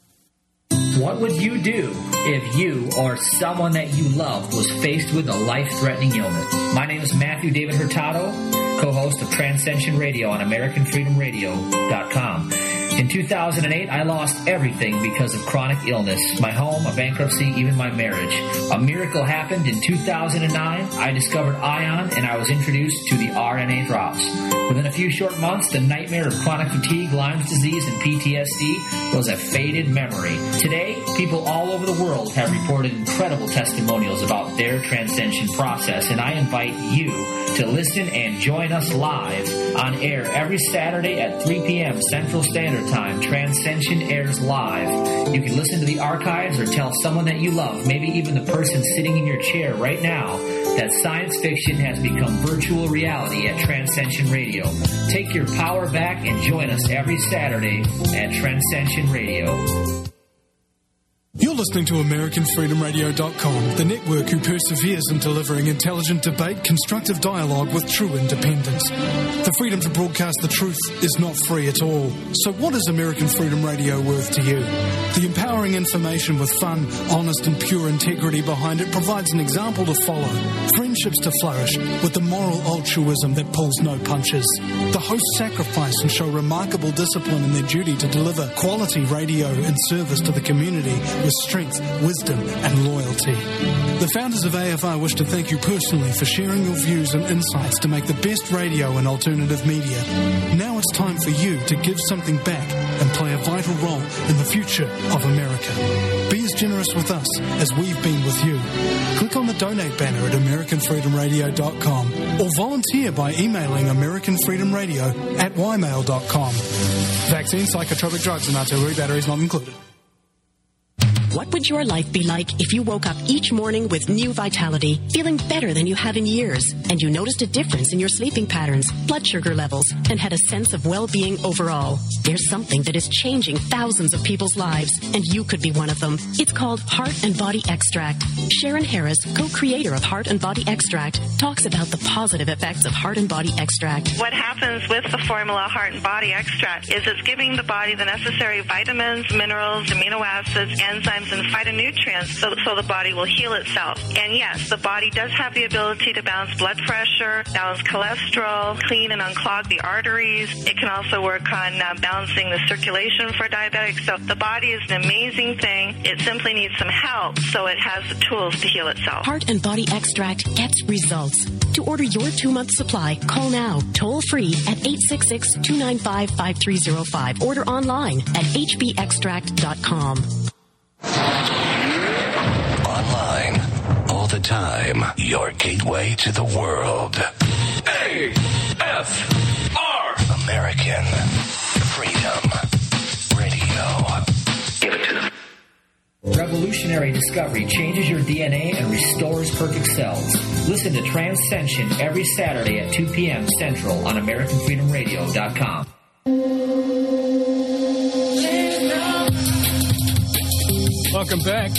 Speaker 14: What would you do if you or someone that you loved was faced with a life-threatening illness? My name is Matthew David Hurtado, co-host of Transcension Radio on american freedom radio dot com. In two thousand eight, I lost everything because of chronic illness. My home, a bankruptcy, even my marriage. A miracle happened in two thousand nine. I discovered ION and I was introduced to the R N A drops. Within a few short months, the nightmare of chronic fatigue, Lyme's disease, and P T S D was a faded memory. Today, people all over the world have reported incredible testimonials about their transcension process, and I invite you to listen and join us live on air every Saturday at three p.m. Central Standard Time. Transcension airs live. You can listen to the archives or tell someone that you love, maybe even the person sitting in your chair right now, that science fiction has become virtual reality at Transcension Radio. Take your power back and join us every Saturday at Transcension Radio.
Speaker 15: You're listening to American Freedom Radio dot com, the network who perseveres in delivering intelligent debate, constructive dialogue with true independence. The freedom to broadcast the truth is not free at all. So what is American Freedom Radio worth to you? The empowering information with fun, honest and pure integrity behind it provides an example to follow, friendships to flourish, with the moral altruism that pulls no punches. The hosts sacrifice and show remarkable discipline in their duty to deliver quality radio and service to the community with strength, wisdom, and loyalty. The founders of A F I wish to thank you personally for sharing your views and insights to make the best radio and alternative media. Now it's time for you to give something back and play a vital role in the future of America. Be as generous with us as we've been with you. Click on the donate banner at american freedom radio dot com or volunteer by emailing american freedom radio at y mail dot com. Vaccine, psychotropic drugs, and artillery batteries not included.
Speaker 16: What would your life be like if you woke up each morning with new vitality, feeling better than you have in years, and you noticed a difference in your sleeping patterns, blood sugar levels, and had a sense of well-being overall? There's something that is changing thousands of people's lives, and you could be one of them. It's called Heart and Body Extract. Sharon Harris, co-creator of Heart and Body Extract, talks about the positive effects of Heart and Body Extract.
Speaker 10: What happens with the formula Heart and Body Extract is it's giving the body the necessary vitamins, minerals, amino acids, enzymes, and phytonutrients so, so the body will heal itself. And yes, the body does have the ability to balance blood pressure, balance cholesterol, clean and unclog the arteries. It can also work on uh, balancing the circulation for diabetics. So the body is an amazing thing. It simply needs some help so it has the tools to heal itself.
Speaker 16: Heart and Body Extract gets results. To order your two-month supply, call now, toll-free at eight six six, two nine five, five three zero five. Order online at h b extract dot com.
Speaker 7: Online, all the time, your gateway to the world. A F R American Freedom Radio. Give it to them.
Speaker 14: Revolutionary discovery changes your D N A and restores perfect cells. Listen to Transcension every Saturday at two p.m. Central on American Freedom Radio dot com.
Speaker 1: Welcome back.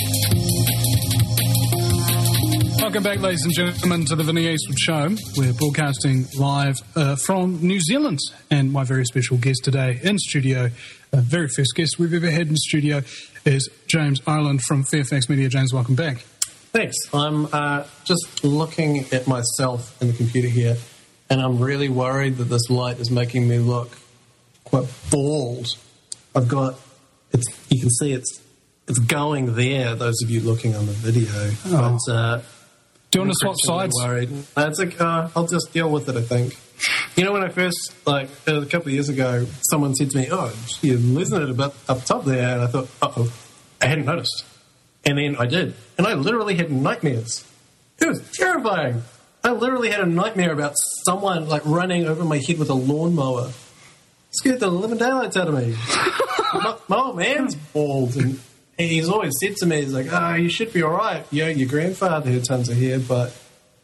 Speaker 1: Welcome back, ladies and gentlemen, to the Vinnie Eastwood Show. We're broadcasting live uh, from New Zealand, and my very special guest today in studio, uh, very first guest we've ever had in studio, is James Ireland from Fairfax Media. James, welcome back.
Speaker 8: Thanks. I'm uh, just looking at myself in the computer here, and I'm really worried that this light is making me look quite bald. I've got, it's, you can see it's it's going there, those of you looking on the video.
Speaker 1: Oh.
Speaker 8: But, uh,
Speaker 1: Do you want to swap sides?
Speaker 8: Worried. That's like, uh, I'll just deal with it, I think. You know, when I first, like, a couple of years ago, someone said to me, oh, you're losing it a bit up top there, and I thought, uh-oh, I hadn't noticed. And then I did. And I literally had nightmares. It was terrifying. I literally had a nightmare about someone, like, running over my head with a lawnmower. It scared the living daylights out of me. my, my old man's bald, and he's always said to me, he's like, oh, you should be all right. Yeah, your grandfather had tons of hair, but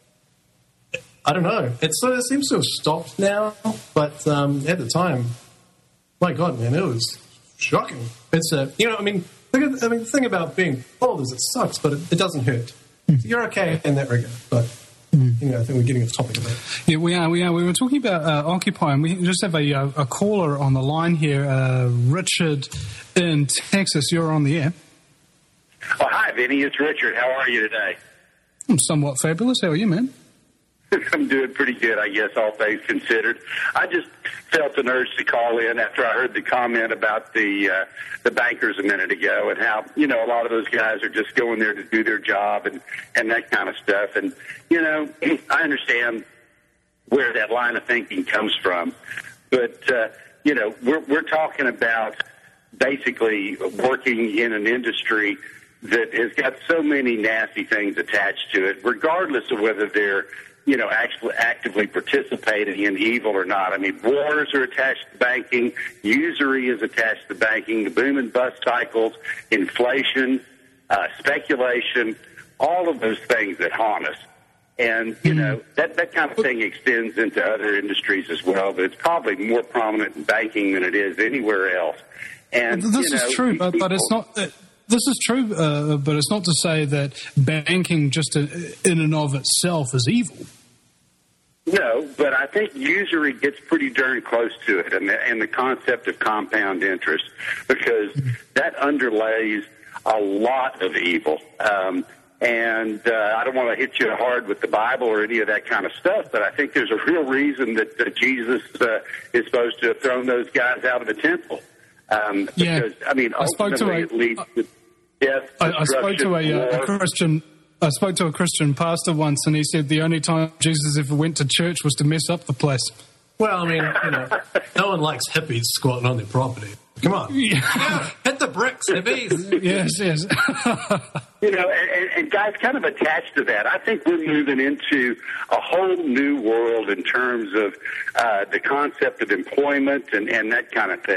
Speaker 8: I don't know. It sort of seems to have stopped now, but um, at the time, my God, man, it was shocking. It's a, you know, I mean, the, I mean, the thing about being bald is it sucks, but it, it doesn't hurt. Mm. So you're okay in that regard, but mm. you know, I think we're getting off topic a bit.
Speaker 1: Yeah, we are. We are. We were talking about uh, Occupy, and we just have a, a caller on the line here, uh, Richard in Texas. You're on the air.
Speaker 12: Oh, hi, Vinny. It's Richard. How are you today?
Speaker 1: I'm somewhat fabulous. How are you, man?
Speaker 12: I'm doing pretty good, I guess, all things considered. I just felt an urge to call in after I heard the comment about the uh, the bankers a minute ago and how, you know, a lot of those guys are just going there to do their job and, and that kind of stuff. And, you know, I understand where that line of thinking comes from. But, uh, you know, we're, we're talking about basically working in an industry that has got so many nasty things attached to it, regardless of whether they're, you know, actually actively participating in evil or not. I mean, wars are attached to banking, usury is attached to banking, the boom and bust cycles, inflation, uh, speculation, all of those things that haunt us. And, you mm. know, that, that kind of thing extends into other industries as well, but it's probably more prominent in banking than it is anywhere else. And
Speaker 1: this
Speaker 12: you know,
Speaker 1: is true, but, but it's not... Uh, This is true, uh, but it's not to say that banking just in and of itself is evil.
Speaker 12: No, but I think usury gets pretty darn close to it, and the, and the concept of compound interest, because that underlays a lot of evil. Um, and uh, I don't want to hit you hard with the Bible or any of that kind of stuff, but I think there's a real reason that, that Jesus uh, is supposed to have thrown those guys out of the temple. Um, because,
Speaker 1: yeah.
Speaker 12: I mean,
Speaker 1: I spoke to a,
Speaker 12: it leads to death,
Speaker 1: I, I spoke to a, uh, a Christian... I spoke to a Christian pastor once, and he said the only time Jesus ever went to church was to mess up the place.
Speaker 8: Well, I mean, you know, no one likes hippies squatting on their property. Come on. Yeah. Hit the bricks, hippies.
Speaker 1: Yes, yes.
Speaker 12: You know, and, and guys, kind of attached to that, I think we're moving into a whole new world in terms of uh, the concept of employment and, and that kind of thing.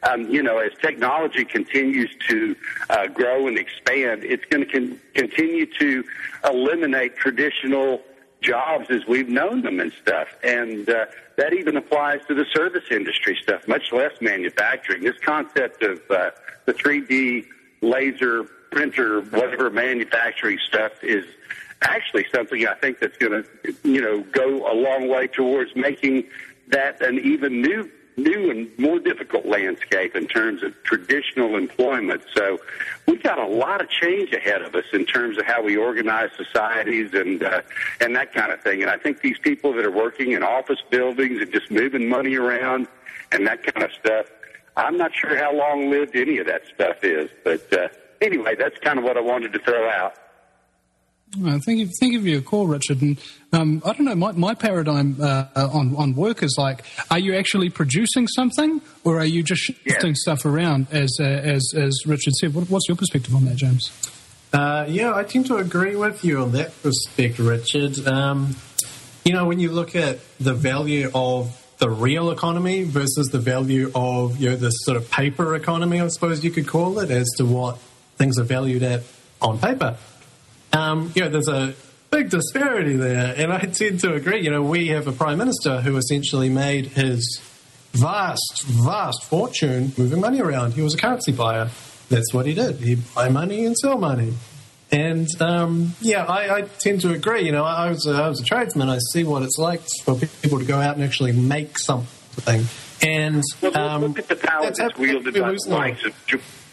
Speaker 12: um, you know, as technology continues to uh, grow and expand, it's going to con- continue to eliminate traditional jobs as we've known them and stuff. And uh, that even applies to the service industry stuff, much less manufacturing. This concept of uh, the three D laser printer, whatever manufacturing stuff is actually something I think that's going to, you know, go a long way towards making that an even new new and more difficult landscape in terms of traditional employment. So we've got a lot of change ahead of us in terms of how we organize societies and uh, and that kind of thing. And I think these people that are working in office buildings and just moving money around and that kind of stuff, I'm not sure how long-lived any of that stuff is. But uh, anyway, that's kind of what I wanted to throw out.
Speaker 1: Well, thank you, thank you for your call, Richard. And um, I don't know, my, my paradigm uh, on on work is like, are you actually producing something, or are you just shifting yeah. stuff around? As uh, as as Richard said, what, what's your perspective on that, James?
Speaker 8: Uh, yeah, I tend to agree with you on that respect, Richard. Um, you know, when you look at the value of the real economy versus the value of, you know, this sort of paper economy, I suppose you could call it, as to what things are valued at on paper. Um, you know, there's a big disparity there, and I tend to agree. You know, we have a Prime Minister who essentially made his vast, vast fortune moving money around. He was a currency buyer. That's what he did. He'd buy money and sell money. And, um, yeah, I, I tend to agree. You know, I was, a, I was a tradesman. I see what it's like for people to go out and actually make something. And um,
Speaker 12: look at the power that's wielded by the likes of...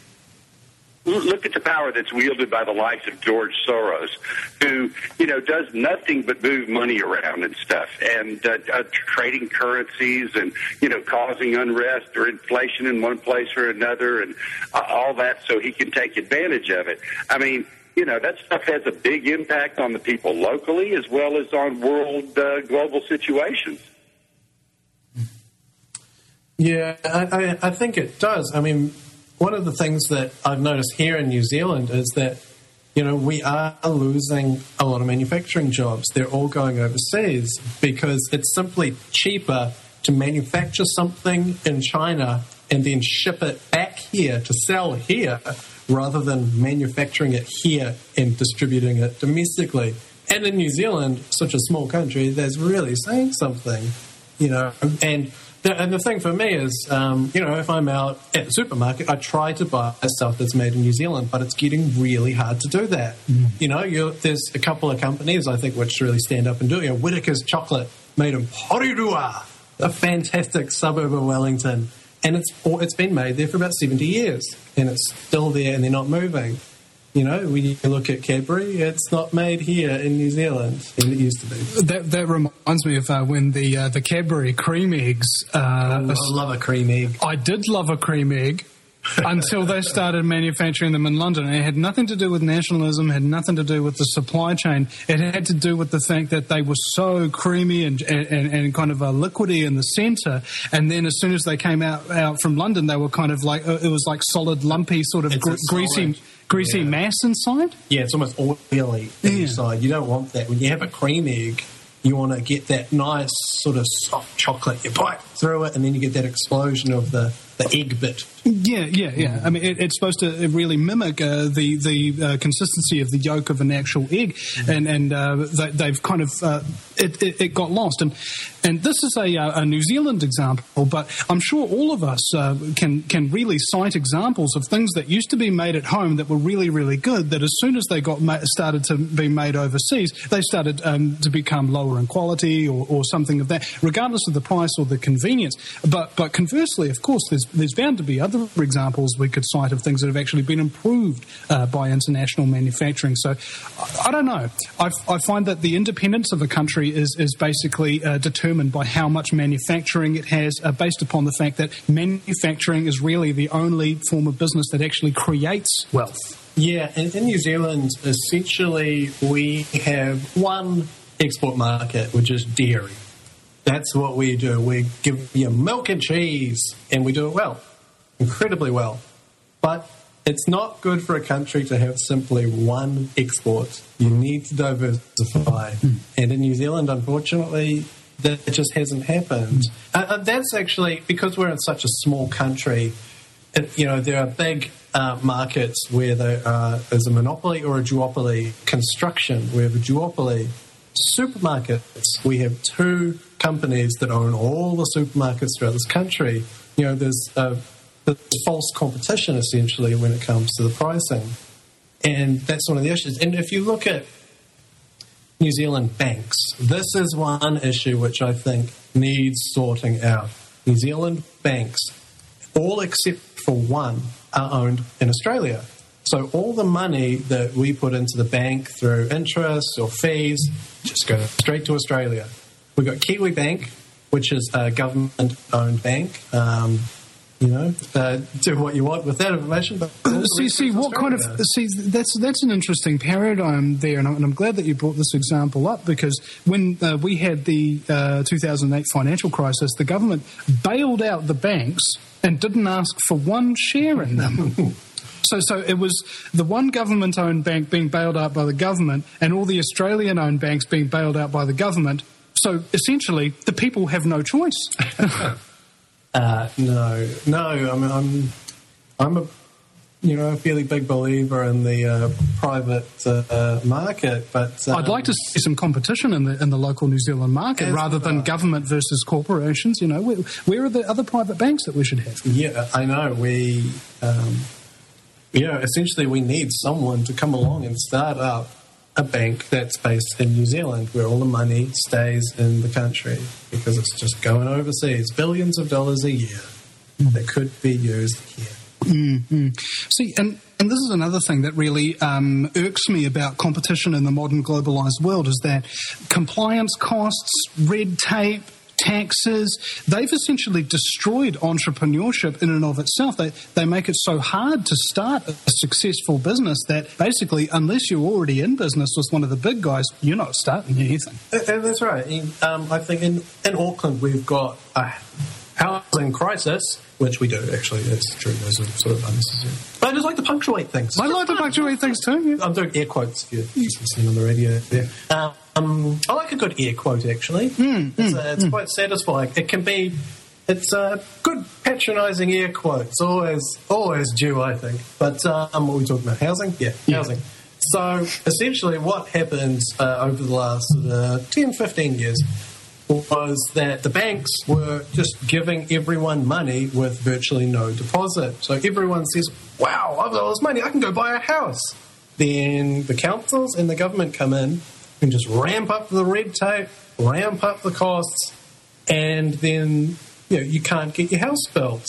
Speaker 12: Look at the power that's wielded by the likes of George Soros, who, you know, does nothing but move money around and stuff, and uh, uh, trading currencies and, you know, causing unrest or inflation in one place or another, and uh, all that so he can take advantage of it. I mean, you know, that stuff has a big impact on the people locally as well as on world uh, global situations.
Speaker 8: Yeah, I, I, I think it does. I mean, one of the things that I've noticed here in New Zealand is that, you know, we are losing a lot of manufacturing jobs. They're all going overseas because it's simply cheaper to manufacture something in China and then ship it back here to sell here rather than manufacturing it here and distributing it domestically. And in New Zealand, such a small country, that's really saying something, you know, and... And the thing for me is, um, you know, if I'm out at the supermarket, I try to buy stuff that's made in New Zealand, but it's getting really hard to do that. Mm. You know, you're, there's a couple of companies, I think, which really stand up and do it. You know, Whittaker's chocolate made in Porirua, a fantastic suburb of Wellington. And it's it's been made there for about seventy years, and it's still there, and they're not moving. You know, when you look at Cadbury, it's not made here in New Zealand, and it used to be.
Speaker 1: That that reminds me of uh, when the uh, the Cadbury cream eggs. Uh,
Speaker 8: oh, I love a cream egg.
Speaker 1: I did love a cream egg until they started manufacturing them in London. It had nothing to do with nationalism, had nothing to do with the supply chain. It had to do with the fact that they were so creamy and and, and kind of uh, liquidy in the centre, and then as soon as they came out, out from London, they were kind of like, uh, it was like solid, lumpy, sort of gr- greasy... Greasy yeah. mass inside?
Speaker 8: Yeah, it's almost oily yeah. inside. You don't want that. When you have a cream egg, you want to get that nice sort of soft chocolate. You bite through it, and then you get that explosion of the, the egg bit.
Speaker 1: Yeah, yeah, yeah. I mean, it, it's supposed to really mimic uh, the the uh, consistency of the yolk of an actual egg, mm-hmm. and and uh, they, they've kind of uh, it, it, it got lost. And and this is a, a New Zealand example, but I'm sure all of us uh, can can really cite examples of things that used to be made at home that were really really good. That as soon as they got ma- started to be made overseas, they started um, to become lower in quality or, or something of that, regardless of the price or the convenience. But but conversely, of course, there's there's bound to be other examples we could cite of things that have actually been improved uh, by international manufacturing. So I, I don't know. I, I find that the independence of a country is, is basically uh, determined by how much manufacturing it has, uh, based upon the fact that manufacturing is really the only form of business that actually creates wealth.
Speaker 8: Yeah, and in New Zealand, essentially, we have one export market, which is dairy. That's what we do. We give you milk and cheese, and we do it well. Incredibly well. But it's not good for a country to have simply one export. You need to diversify. Mm. And in New Zealand, unfortunately, that just hasn't happened. Mm. Uh, that's actually, because we're in such a small country, you know, there are big uh, markets where there uh, is a monopoly or a duopoly. Construction, we have a duopoly. Supermarkets, we have two companies that own all the supermarkets throughout this country. You know, there's, uh, there's false competition, essentially, when it comes to the pricing. And that's one of the issues. And if you look at New Zealand banks, this is one issue which I think needs sorting out. New Zealand banks, all except for one, are owned in Australia. So all the money that we put into the bank through interest or fees just go straight to Australia. We've got Kiwi Bank, which is a government-owned bank. Um, you know, uh, do what you want with that information. But
Speaker 1: see, see, what kind of see that's that's an interesting paradigm there, and I'm, and I'm glad that you brought this example up, because when uh, we had the uh, two thousand eight financial crisis, the government bailed out the banks and didn't ask for one share in them. So, so it was the one government-owned bank being bailed out by the government, and all the Australian-owned banks being bailed out by the government. So essentially, the people have no choice.
Speaker 8: Uh, no, no. I mean, I'm, I'm a, you know, a fairly big believer in the uh, private uh, market, but um,
Speaker 1: I'd like to see some competition in the in the local New Zealand market rather than government versus corporations. You know, where, where are the other private banks that we should have?
Speaker 8: Yeah, I know. We, um, you know, essentially we need someone to come along and start up a bank that's based in New Zealand, where all the money stays in the country, because it's just going overseas, billions of dollars a year mm. that could be used here.
Speaker 1: Mm-hmm. See, and, and this is another thing that really um, irks me about competition in the modern globalised world, is that compliance costs, red tape, taxes, they've essentially destroyed entrepreneurship in and of itself. They they make it so hard to start a successful business that basically, unless you're already in business with one of the big guys, you're not starting anything.
Speaker 8: And that's right. Um, I think in, in Auckland we've got a housing crisis, which we do, actually. It's true. Those are sort of unnecessary. But I just like to punctuate things.
Speaker 1: I like to punctuate things too, yeah.
Speaker 8: I'm doing air quotes if you're listening on the radio there. Um, I like a good air quote, actually.
Speaker 1: Mm,
Speaker 8: it's
Speaker 1: mm,
Speaker 8: uh, it's
Speaker 1: mm.
Speaker 8: quite satisfying. It can be... It's a good patronising air quote. It's always, always due, I think. But um, what are we talking about? Housing? Yeah,
Speaker 1: yeah.
Speaker 8: housing. So, essentially, what happened uh, over the last uh, ten, fifteen years was that the banks were just giving everyone money with virtually no deposit. So everyone says, wow, I've got all this money, I can go buy a house. Then the councils and the government come in and just ramp up the red tape, ramp up the costs, and then you know, you can't get your house built.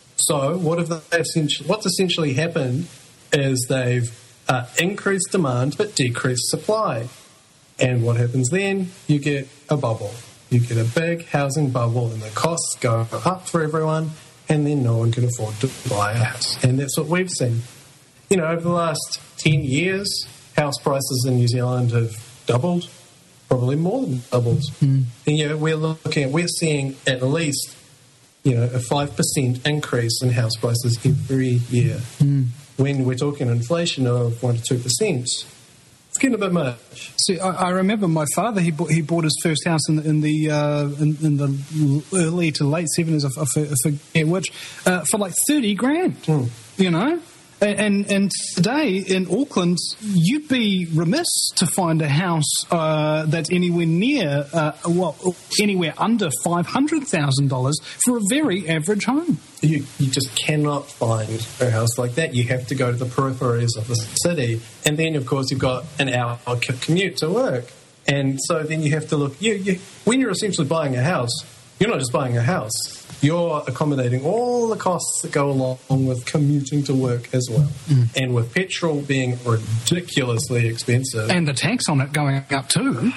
Speaker 8: So what have they essentially, what's essentially happened is they've uh, increased demand but decreased supply. And what happens then? You get a bubble. You get a big housing bubble, and the costs go up for everyone, and then no one can afford to buy a house. And that's what we've seen. You know, over the last ten years, house prices in New Zealand have doubled, probably more than doubled.
Speaker 1: Mm.
Speaker 8: And, you know, we're looking at, we're seeing at least, you know, a five percent increase in house prices every year.
Speaker 1: Mm.
Speaker 8: When we're talking inflation of one to two percent, it's getting a bit much.
Speaker 1: See, I, I remember my father. He bought, he bought his first house in the in the uh, in, in the early to late seventies. I forget which, uh, for like thirty grand.
Speaker 8: Mm.
Speaker 1: You know, and, and and today in Auckland, you'd be remiss to find a house uh, that's anywhere near uh, well anywhere under five hundred thousand dollars for a very average home.
Speaker 8: You, you just cannot find a house like that. You have to go to the peripheries of the city. And then, of course, you've got an hour commute to work. And so then you have to look... You, you, when you're essentially buying a house, you're not just buying a house. You're accommodating all the costs that go along with commuting to work as well.
Speaker 1: Mm.
Speaker 8: And with petrol being ridiculously expensive...
Speaker 1: And the tax on it going up too.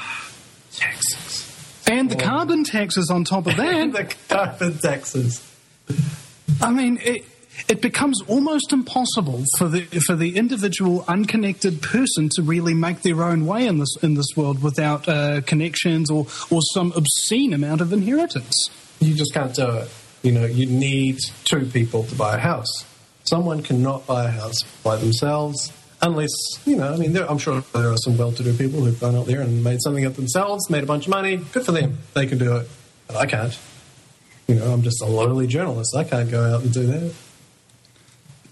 Speaker 8: Taxes.
Speaker 1: And the oh. carbon taxes on top of that.
Speaker 8: And the carbon taxes.
Speaker 1: I mean, it, it becomes almost impossible for the for the individual unconnected person to really make their own way in this in this world without uh, connections or, or some obscene amount of inheritance.
Speaker 8: You just can't do it. You know, you need two people to buy a house. Someone cannot buy a house by themselves unless, you know, I mean, there, I'm sure there are some well-to-do people who've gone out there and made something of themselves, made a bunch of money. Good for them. They can do it. But I can't. You know, I'm just a lowly journalist. I can't go out and do that.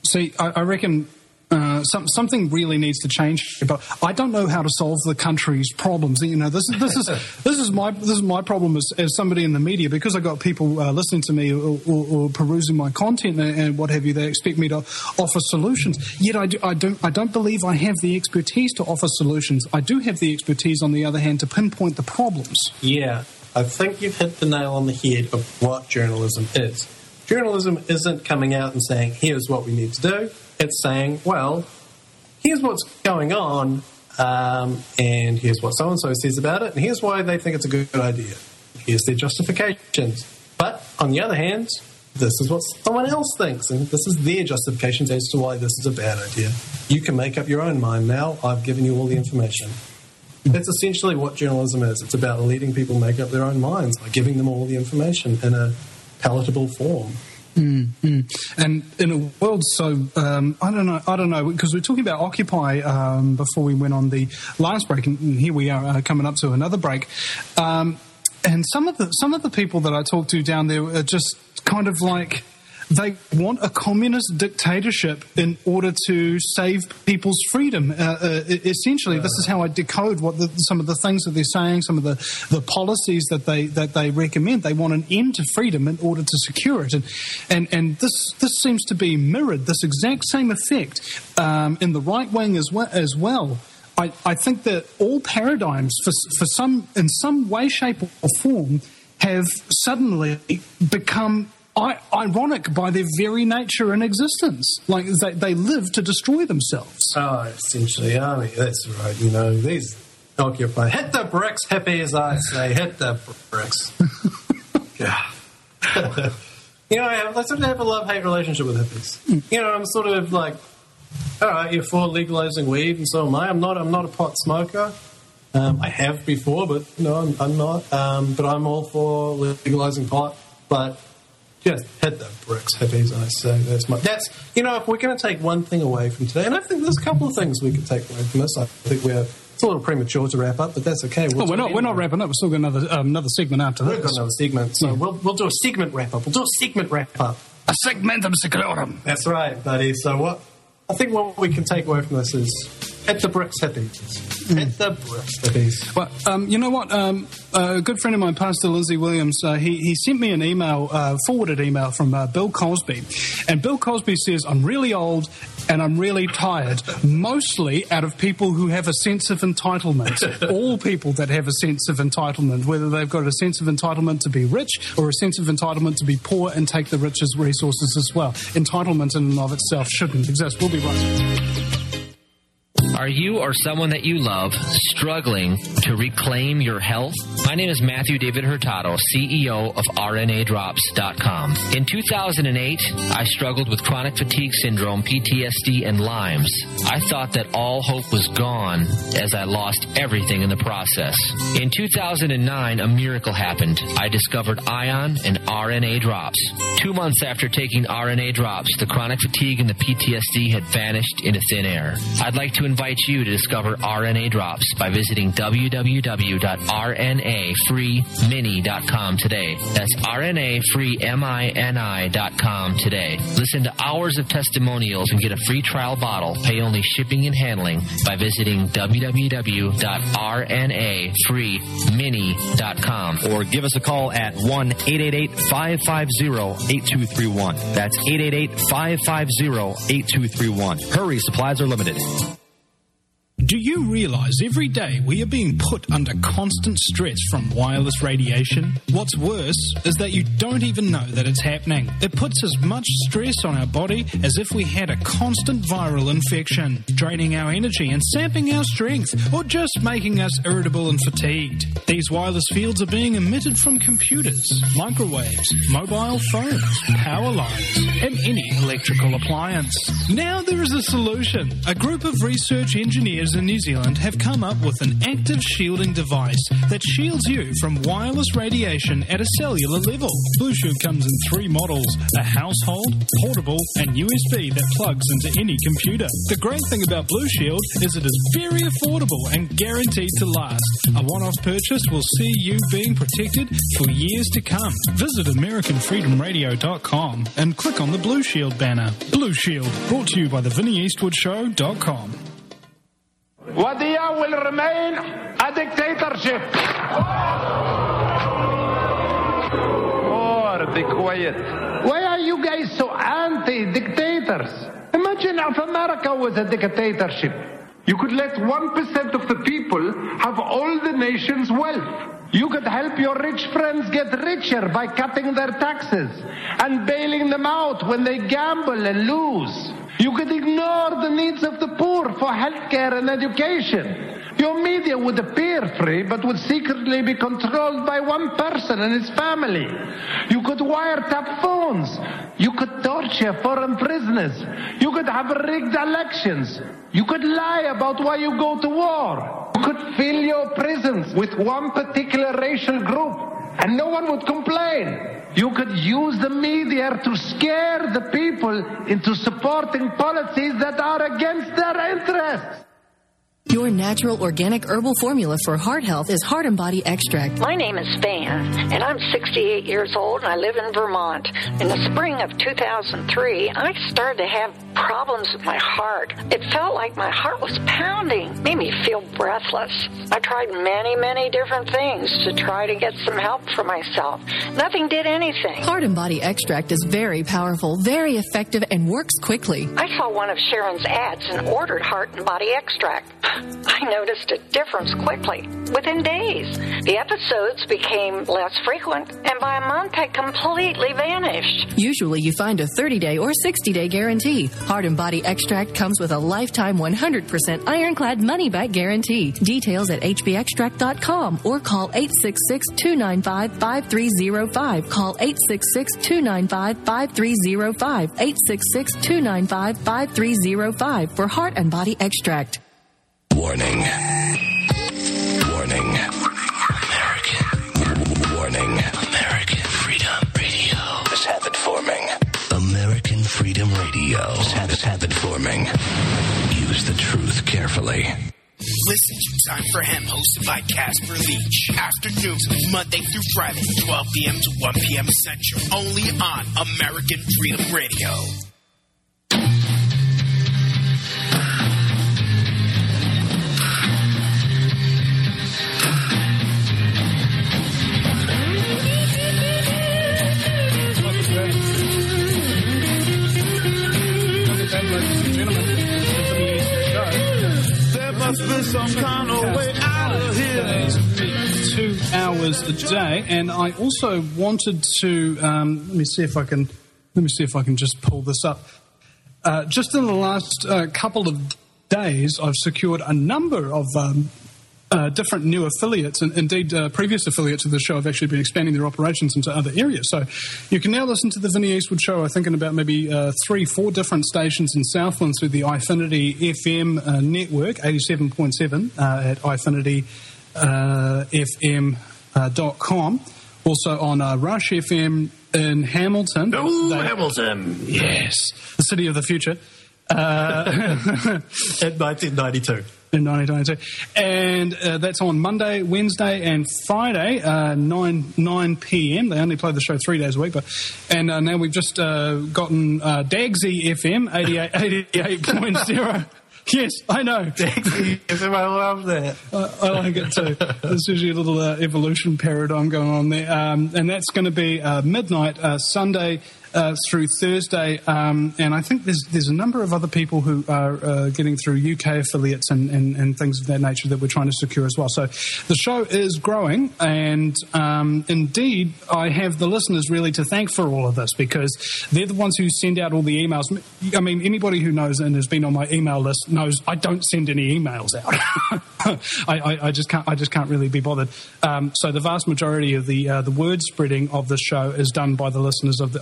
Speaker 1: See, I, I reckon uh, some, something really needs to change. But I don't know how to solve the country's problems. You know, this is this is this is my this is my problem as, as somebody in the media, because I got people uh, listening to me or, or, or perusing my content and, and what have you. They expect me to offer solutions. Yet I, do, I don't I don't believe I have the expertise to offer solutions. I do have the expertise, on the other hand, to pinpoint the problems.
Speaker 8: Yeah, I think you've hit the nail on the head of what journalism is. Journalism isn't coming out and saying, here's what we need to do. It's saying, well, here's what's going on, um, and here's what so-and-so says about it, and here's why they think it's a good idea. Here's their justifications. But, on the other hand, this is what someone else thinks, and this is their justifications as to why this is a bad idea. You can make up your own mind now. I've given you all the information. That's essentially what journalism is. It's about letting people make up their own minds by giving them all the information in a palatable form.
Speaker 1: Mm, mm. And in a world so um, I don't know, I don't know, because we we're talking about Occupy um, before we went on the last break, and here we are uh, coming up to another break. Um, and some of the some of the people that I talked to down there are just kind of like, they want a communist dictatorship in order to save people's freedom. Uh, uh, essentially, this is how I decode what the, some of the things that they're saying, some of the, the policies that they that they recommend. They want an end to freedom in order to secure it, and and and this this seems to be mirrored. This exact same effect um, in the right wing as well. As well. I, I think that all paradigms, for for some in some way, shape, or form, have suddenly become I, ironic by their very nature and existence. Like, they, they live to destroy themselves.
Speaker 8: Oh, essentially, I mean, that's right. You know, these Occupy. Hit the bricks, hippies, I say. Hit the bricks. Yeah. You know, I have, I sort of have a love-hate relationship with hippies. Mm. You know, I'm sort of like, all right, you're for legalizing weed, and so am I. I'm not, I'm not a pot smoker. Um, I have before, but, no, I'm, I'm not. Um, but I'm all for legalizing pot. But just hit the bricks, hippies, I say. That's my. That's you know, if we're going to take one thing away from today, and I think there's a couple of things we could take away from this. I think we're it's a little premature to wrap up, but that's okay. We'll
Speaker 1: oh, we're not. We're not wrapping up. We've still got another um, another segment after
Speaker 8: We've
Speaker 1: this.
Speaker 8: We've got another segment, so yeah. we'll we'll do a segment wrap up. We'll do a segment wrap up.
Speaker 1: A segmentum seclorum.
Speaker 8: That's right, buddy. So what? I think what we can take away from this is hit the bricks, hippies. Mm. Hit the bricks, hippies.
Speaker 1: Well, um, you know what? Um, a good friend of mine, Pastor Lindsay Williams, uh, he, he sent me an email, uh, forwarded email from uh, Bill Cosby. And Bill Cosby says, I'm really old and I'm really tired, mostly out of people who have a sense of entitlement. All people that have a sense of entitlement, whether they've got a sense of entitlement to be rich or a sense of entitlement to be poor and take the rich's resources as well. Entitlement in and of itself shouldn't exist. We'll be right.
Speaker 13: Are you or someone that you love struggling to reclaim your health? My name is Matthew David Hurtado, C E O of R N A drops dot com. In two thousand eight, I struggled with chronic fatigue syndrome, P T S D, and Lyme's. I thought that all hope was gone as I lost everything in the process. In two thousand nine, a miracle happened. I discovered Ion and R N A drops. Two months after taking R N A drops, the chronic fatigue and the P T S D had vanished into thin air. I'd like to invite you to discover R N A drops by visiting w w w dot r n a free mini dot com today. That's R N A free mini dot com today. Listen to hours of testimonials and get a free trial bottle. Pay only shipping and handling by visiting w w w dot r n a free mini dot com
Speaker 17: or give us a call at one eight eight eight, five five zero, eight two three one. That's eight eight eight, five five zero, eight two three one. Hurry, supplies are limited.
Speaker 1: Do you realize every day we are being put under constant stress from wireless radiation? What's worse is that you don't even know that it's happening. It puts as much stress on our body as if we had a constant viral infection, draining our energy and sapping our strength, or just making us irritable and fatigued. These wireless fields are being emitted from computers, microwaves, mobile phones, power lines, and any electrical appliance. Now there is a solution. A group of research engineers in New Zealand have come up with an active shielding device that shields you from wireless radiation at a cellular level. Blue Shield comes in three models, a household, portable, and U S B that plugs into any computer. The great thing about Blue Shield is it is very affordable and guaranteed to last. A one-off purchase will see you being protected for years to come. Visit American Freedom Radio dot com and click on the Blue Shield banner. Blue Shield, brought to you by the Vinnie Eastwood Show dot com.
Speaker 4: Wadiya will remain a dictatorship. Oh, be quiet. Why are you guys so anti-dictators? Imagine if America was a dictatorship. You could let one percent of the people have all the nation's wealth. You could help your rich friends get richer by cutting their taxes and bailing them out when they gamble and lose. You could ignore the needs of the poor for healthcare and education. Your media would appear free, but would secretly be controlled by one person and his family. You could wiretap phones. You could torture foreign prisoners. You could have rigged elections. You could lie about why you go to war. You could fill your prisons with one particular racial group, and no one would complain. You could use the media to scare the people into supporting policies that are against their interests.
Speaker 5: Your natural organic herbal formula for heart health is Heart and Body Extract.
Speaker 6: My name is Van, and I'm sixty-eight years old, and I live in Vermont. In the spring of two thousand three, I started to have problems with my heart. It felt like my heart was pounding, made me feel breathless. I tried many, many different things to try to get some help for myself. Nothing did anything.
Speaker 5: Heart and Body Extract is very powerful, very effective, and works quickly.
Speaker 6: I saw one of Sharon's ads and ordered Heart and Body Extract. I noticed a difference quickly, within days. The episodes became less frequent, and by a month had completely vanished.
Speaker 5: Usually you find a thirty-day or sixty-day guarantee. Heart and Body Extract comes with a lifetime one hundred percent ironclad money-back guarantee. Details at H B extract dot com or call eight six six, two nine five, five three zero five. Call eight six six, two nine five, five three zero five. eight six six, two nine five, five three zero five for Heart and Body Extract.
Speaker 7: Warning. Warning. American. Warning. American Freedom Radio is habit forming. American Freedom Radio is habit, habit forming. Use the truth carefully.
Speaker 2: Listen to Time for Him, hosted by Casper Leach. Afternoons, Monday through Friday, twelve p.m. to one p.m. Central. Only on American Freedom Radio.
Speaker 1: Some kind of way out of here. Two hours a day, and I also wanted to um, let me see if I can let me see if I can just pull this up. Uh, just in the last uh, couple of days, I've secured a number of um, uh, different new affiliates, and indeed uh, previous affiliates of the show have actually been expanding their operations into other areas. So you can now listen to the Vinnie Eastwood Show, I think, in about maybe uh, three, four different stations in Southland through the iFinity F M uh, network, eighty-seven point seven uh, at iFinity F M dot com. Also on uh, Rush F M in Hamilton.
Speaker 8: Oh, they, Hamilton.
Speaker 1: Yes. The city of the future. Uh,
Speaker 8: in nineteen ninety-two.
Speaker 1: In nineteen ninety-two. And uh, that's on Monday, Wednesday, and Friday, uh, nine p.m. They only play the show three days a week. But And uh, now we've just uh, gotten uh, Dagsy F M, eighty-eight point zero. Yes, I know.
Speaker 8: Dagsy F M, I love that.
Speaker 1: I, I like it too. There's usually a little uh, evolution paradigm going on there. Um, and that's going to be uh, midnight, uh, Sunday, Uh, through Thursday, um, and I think there's there's a number of other people who are uh, getting through U K affiliates and, and, and things of that nature that we're trying to secure as well. So the show is growing, and um, indeed I have the listeners really to thank for all of this, because they're the ones who send out all the emails. I mean, anybody who knows and has been on my email list knows I don't send any emails out. I, I, I just can't I just can't really be bothered. Um, so the vast majority of the uh, the word spreading of the show is done by the listeners of the, of their own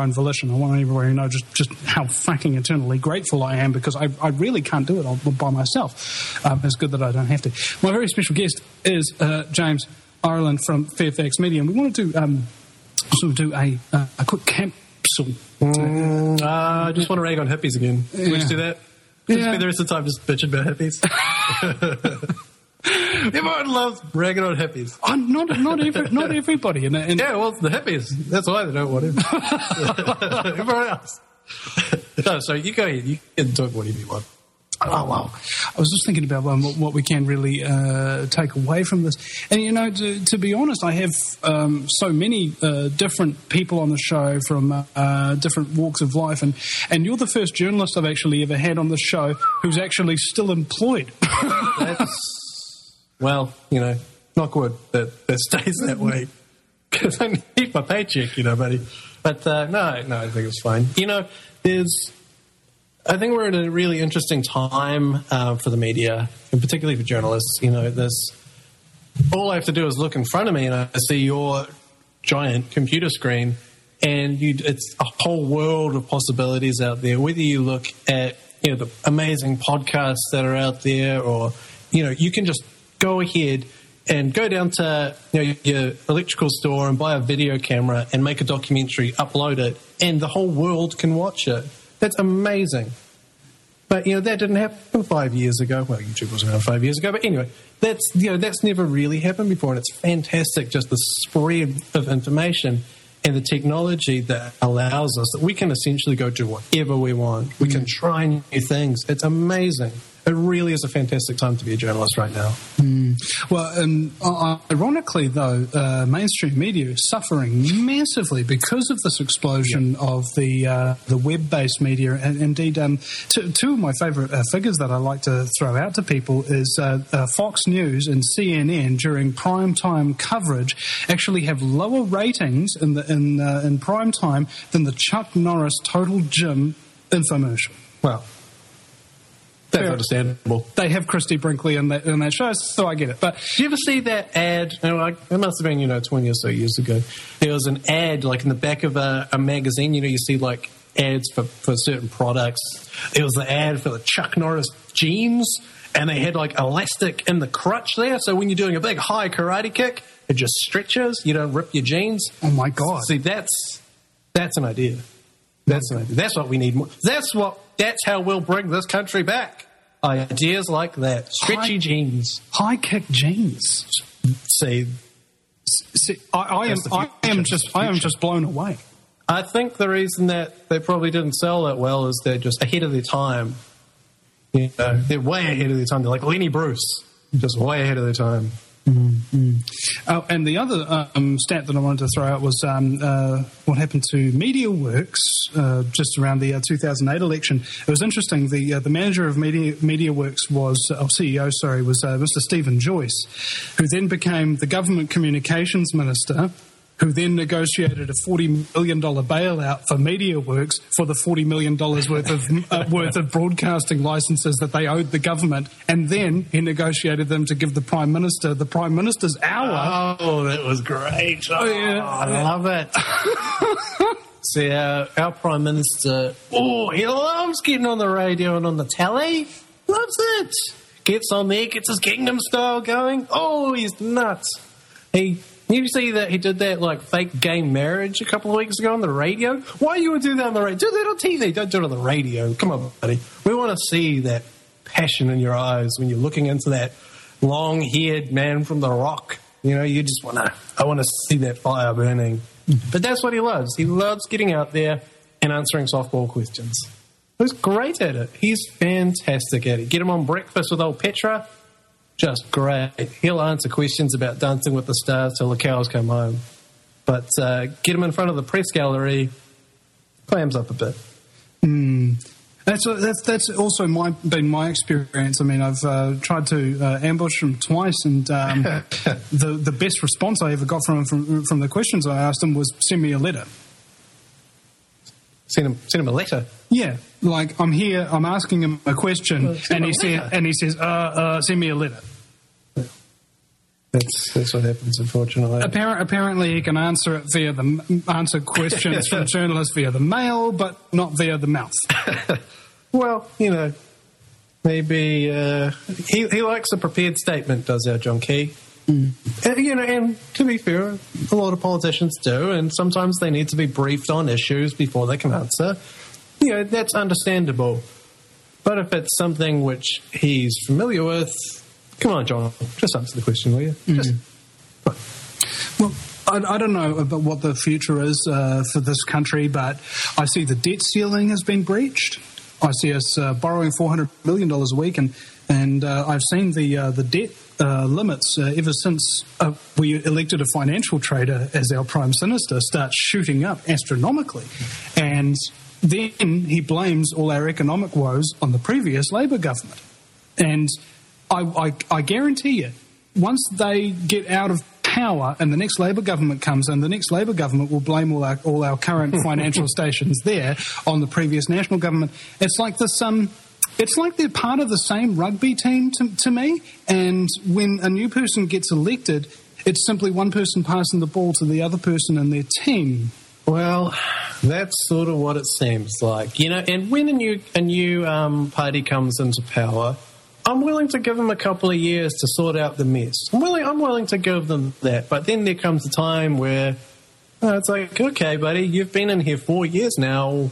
Speaker 1: own volition. I want everybody to know just, just how fucking eternally grateful I am, because I, I really can't do it all by myself. Um, it's good that I don't have to. My very special guest is uh, James Ireland from Fairfax Media, and we want to do, um, sort of do a, uh, a quick capsule.
Speaker 8: Mm, uh, I just want to rag on hippies again. Can
Speaker 1: Yeah.
Speaker 8: we just do that? Just
Speaker 1: Yeah.
Speaker 8: spend the rest of the time just bitching about hippies. Everyone loves ragging on hippies.
Speaker 1: I'm not not every, not everybody. And, and
Speaker 8: yeah, well, the hippies. That's why they don't want him. Everyone else. No, so you go ahead. You can talk whatever you want.
Speaker 1: Oh, wow. I was just thinking about um, what, what we can really uh, take away from this. And, you know, to, to be honest, I have um, so many uh, different people on the show from uh, uh, different walks of life. And, and you're the first journalist I've actually ever had on the show who's actually still employed.
Speaker 8: That's, well, you know, knock wood that, that stays that way. Because I need my paycheck, you know, buddy. But uh, no, no, I think it's fine. You know, there's... I think we're in a really interesting time uh, for the media, and particularly for journalists. You know, there's all I have to do is look in front of me, and I see your giant computer screen, and you, it's a whole world of possibilities out there. Whether you look at, you know, the amazing podcasts that are out there, or, you know, you can just go ahead and go down to, you know, your electrical store and buy a video camera and make a documentary, upload it, and the whole world can watch it. That's amazing. But, you know, that didn't happen five years ago. Well, YouTube was around five years ago. But anyway, that's, you know, that's never really happened before. And it's fantastic, just the spread of information and the technology that allows us that we can essentially go do whatever we want. We mm. can try new things. It's amazing. It really is a fantastic time to be a journalist right now.
Speaker 1: Mm. Well, um, ironically, though, uh, mainstream media is suffering massively because of this explosion yeah. of the uh, the web-based media. And indeed, um, two, two of my favourite uh, figures that I like to throw out to people is uh, uh, Fox News and C N N during prime time coverage actually have lower ratings in the in uh, in prime time than the Chuck Norris Total Gym infomercial.
Speaker 8: Well. That's Fair. Understandable.
Speaker 1: They have Christy Brinkley in that, in that show, so I get it. But
Speaker 8: do you ever see that ad? You know, like, it must have been, you know, twenty or so years ago. There was an ad, like, in the back of a, a magazine. You know, you see, like, ads for, for certain products. It was the ad for the Chuck Norris jeans, and they had, like, elastic in the crotch there. So when you're doing a big high karate kick, it just stretches. You don't rip your jeans.
Speaker 1: Oh, my God.
Speaker 8: See, that's that's an idea. That's an idea. That's what we need more. That's what. That's how we'll bring this country back. Ideas like that. Stretchy high, jeans.
Speaker 1: High kick jeans.
Speaker 8: See,
Speaker 1: See I, I am I am just I am just blown away.
Speaker 8: I think the reason that they probably didn't sell that well is they're just ahead of their time. You know, they're way ahead of their time. They're like Lenny Bruce, just way ahead of their time.
Speaker 1: Mm-hmm. Oh, and the other um, stat that I wanted to throw out was um, uh, what happened to MediaWorks uh, just around the uh, two thousand eight election. It was interesting. The uh, the manager of Media MediaWorks was, uh, C E O, sorry, was uh, Mister Stephen Joyce, who then became the government communications minister, who then negotiated a forty million dollars bailout for MediaWorks for the forty million dollars worth of uh, worth of broadcasting licenses that they owed the government, and then he negotiated them to give the Prime Minister the Prime Minister's hour.
Speaker 8: Oh, that was great. Oh, yeah. I love it. See, our, our Prime Minister, oh, he loves getting on the radio and on the telly. Loves it. Gets on there, gets his Gangnam Style going. Oh, he's nuts. He... You see that he did that, like, fake gay marriage a couple of weeks ago on the radio? Why you would do that on the radio? Do that on T V. Don't do it on the radio. Come on, buddy. We want to see that passion in your eyes when you're looking into that long-haired man from The Rock. You know, you just want to, I want to see that fire burning. But that's what he loves. He loves getting out there and answering softball questions. He's great at it. He's fantastic at it. Get him on Breakfast with Old Petra. Just great. He'll answer questions about Dancing with the Stars till the cows come home. But uh, get him in front of the press gallery, clams up a bit.
Speaker 1: Mm. That's, that's that's also my, been my experience. I mean, I've uh, tried to uh, ambush him twice, and um, the the best response I ever got from him from, from the questions I asked him was, send me a letter.
Speaker 8: Send him, send him a letter?
Speaker 1: Yeah. Like, I'm here, I'm asking him a question, well, and he says, and he says, uh, uh, send me a letter.
Speaker 8: That's That's that's what happens, unfortunately.
Speaker 1: Appar- apparently, he can answer it via the answer questions from journalists via the mail, but not via the mouth.
Speaker 8: Well, you know, maybe uh, he he likes a prepared statement, does our John Key? Mm. And, you know, and to be fair, a lot of politicians do, and sometimes they need to be briefed on issues before they can answer. You know, that's understandable. But if it's something which he's familiar with, come on, John, just answer the question, will you?
Speaker 1: Mm.
Speaker 8: Just,
Speaker 1: well, I, I don't know about what the future is uh, for this country, but I see the debt ceiling has been breached. I see us uh, borrowing four hundred million dollars a week, and and uh, I've seen the uh, the debt uh, limits uh, ever since uh, we elected a financial trader as our Prime Minister start shooting up astronomically. And then he blames all our economic woes on the previous Labor government. And I, I, I guarantee you, once they get out of power and the next Labor government comes in, the next Labor government will blame all our, all our current financial stations there on the previous National government. It's like this, um, it's like they're part of the same rugby team to, to me, and when a new person gets elected, it's simply one person passing the ball to the other person in their team.
Speaker 8: Well, that's sort of what it seems like, you know. And when a new a new um, party comes into power, I'm willing to give them a couple of years to sort out the mess. I'm willing. I'm willing to give them that. But then there comes a time where oh, it's like, okay, buddy, you've been in here four years now.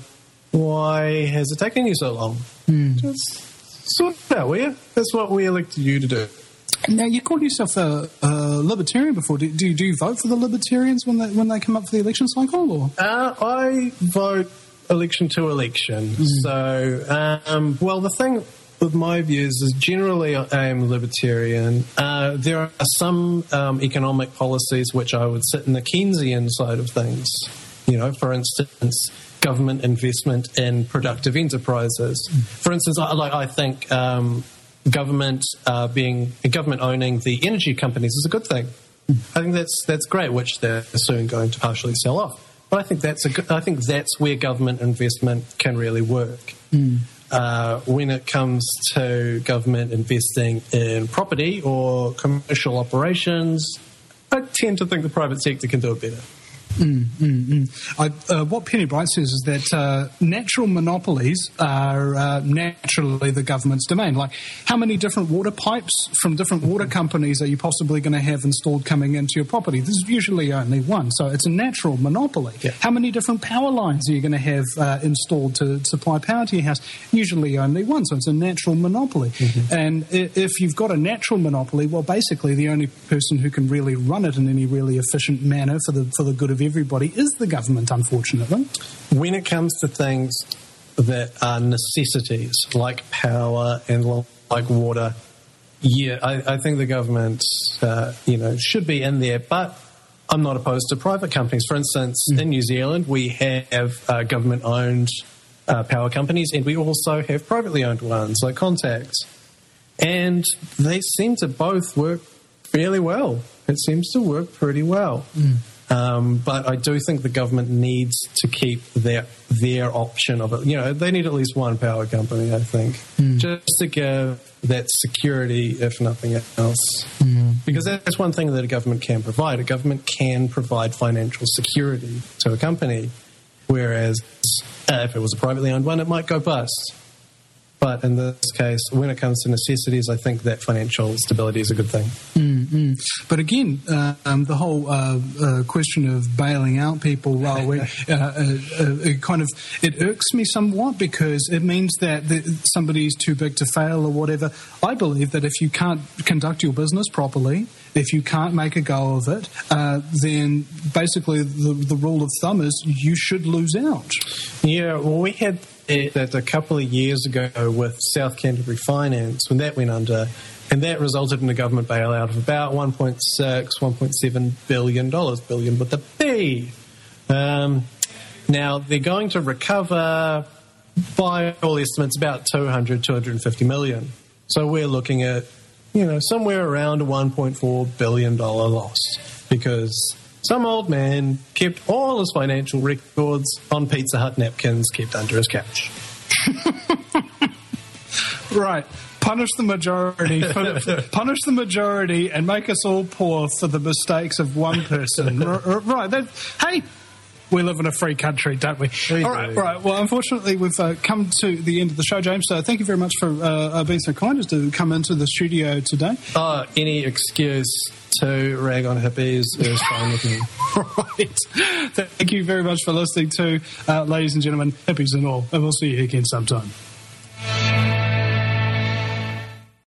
Speaker 8: Why has it taken you so long?
Speaker 1: Mm.
Speaker 8: Just sort it out, will you? That's what we elected you to do.
Speaker 1: Now, you called yourself a, a libertarian before. Do, do, do you vote for the Libertarians when they when they come up for the election cycle? Or?
Speaker 8: Uh, I vote election to election. Mm. So, um, well, the thing with my views is generally I am libertarian. Uh, there are some um, economic policies which I would sit in the Keynesian side of things. You know, for instance, government investment in productive enterprises. Mm. For instance, I, like I think. Um, Government uh, being government owning the energy companies is a good thing. Mm. I think that's that's great, which they're soon going to partially sell off. But I think that's a good, I think that's where government investment can really work.
Speaker 1: Mm.
Speaker 8: Uh, when it comes to government investing in property or commercial operations, I tend to think the private sector can do it better.
Speaker 1: Mm, mm, mm. I, uh, what Penny Bright says is that uh, natural monopolies are uh, naturally the government's domain. Like, how many different water pipes from different water companies are you possibly going to have installed coming into your property? This is usually only one, so it's a natural monopoly.
Speaker 8: Yeah.
Speaker 1: How many different power lines are you going to have uh, installed to supply power to your house? Usually only one, so it's a natural monopoly.
Speaker 8: Mm-hmm.
Speaker 1: And if you've got a natural monopoly, well, basically the only person who can really run it in any really efficient manner for the for the good of everybody is the government, unfortunately.
Speaker 8: When it comes to things that are necessities, like power and like water, yeah, I, I think the government, uh, you know, should be in there. But I'm not opposed to private companies. For instance, mm. in New Zealand, we have uh, government-owned uh, power companies, and we also have privately owned ones, like Contact. And they seem to both work fairly well. It seems to work pretty well.
Speaker 1: Mm.
Speaker 8: Um, but I do think the government needs to keep their their option of it. You know, they need at least one power company, I think,
Speaker 1: mm.
Speaker 8: just to give that security, if nothing else.
Speaker 1: Mm.
Speaker 8: Because that's one thing that a government can provide. A government can provide financial security to a company, whereas uh, if it was a privately owned one, it might go bust. But in this case, when it comes to necessities, I think that financial stability is a good thing.
Speaker 1: Mm-hmm. But again, uh, um, the whole uh, uh, question of bailing out people, well, we, uh, uh, it kind of it irks me somewhat because it means that the, somebody's too big to fail or whatever. I believe that if you can't conduct your business properly, if you can't make a go of it, uh, then basically the, the rule of thumb is you should lose out.
Speaker 8: Yeah, well, we had that a couple of years ago with South Canterbury Finance when that went under, and that resulted in a government bailout of about one point six, one point seven billion dollars, billion with a B. Um, now, they're going to recover, by all estimates, about two hundred, two hundred fifty million. So we're looking at, you know, somewhere around a one point four billion dollars loss because some old man kept all his financial records on Pizza Hut napkins kept under his couch.
Speaker 1: Right. Punish the majority. Punish the majority and make us all poor for the mistakes of one person. Right. That, hey, we live in a free country, don't we? we all right. Do. Right. Well, unfortunately, we've uh, come to the end of the show, James. So thank you very much for uh, being so kind as to come into the studio today.
Speaker 8: Oh, any excuse to rag on hippies is fine with me.
Speaker 1: Right. Thank you very much for listening to, uh, ladies and gentlemen, hippies and all. And we'll see you again sometime.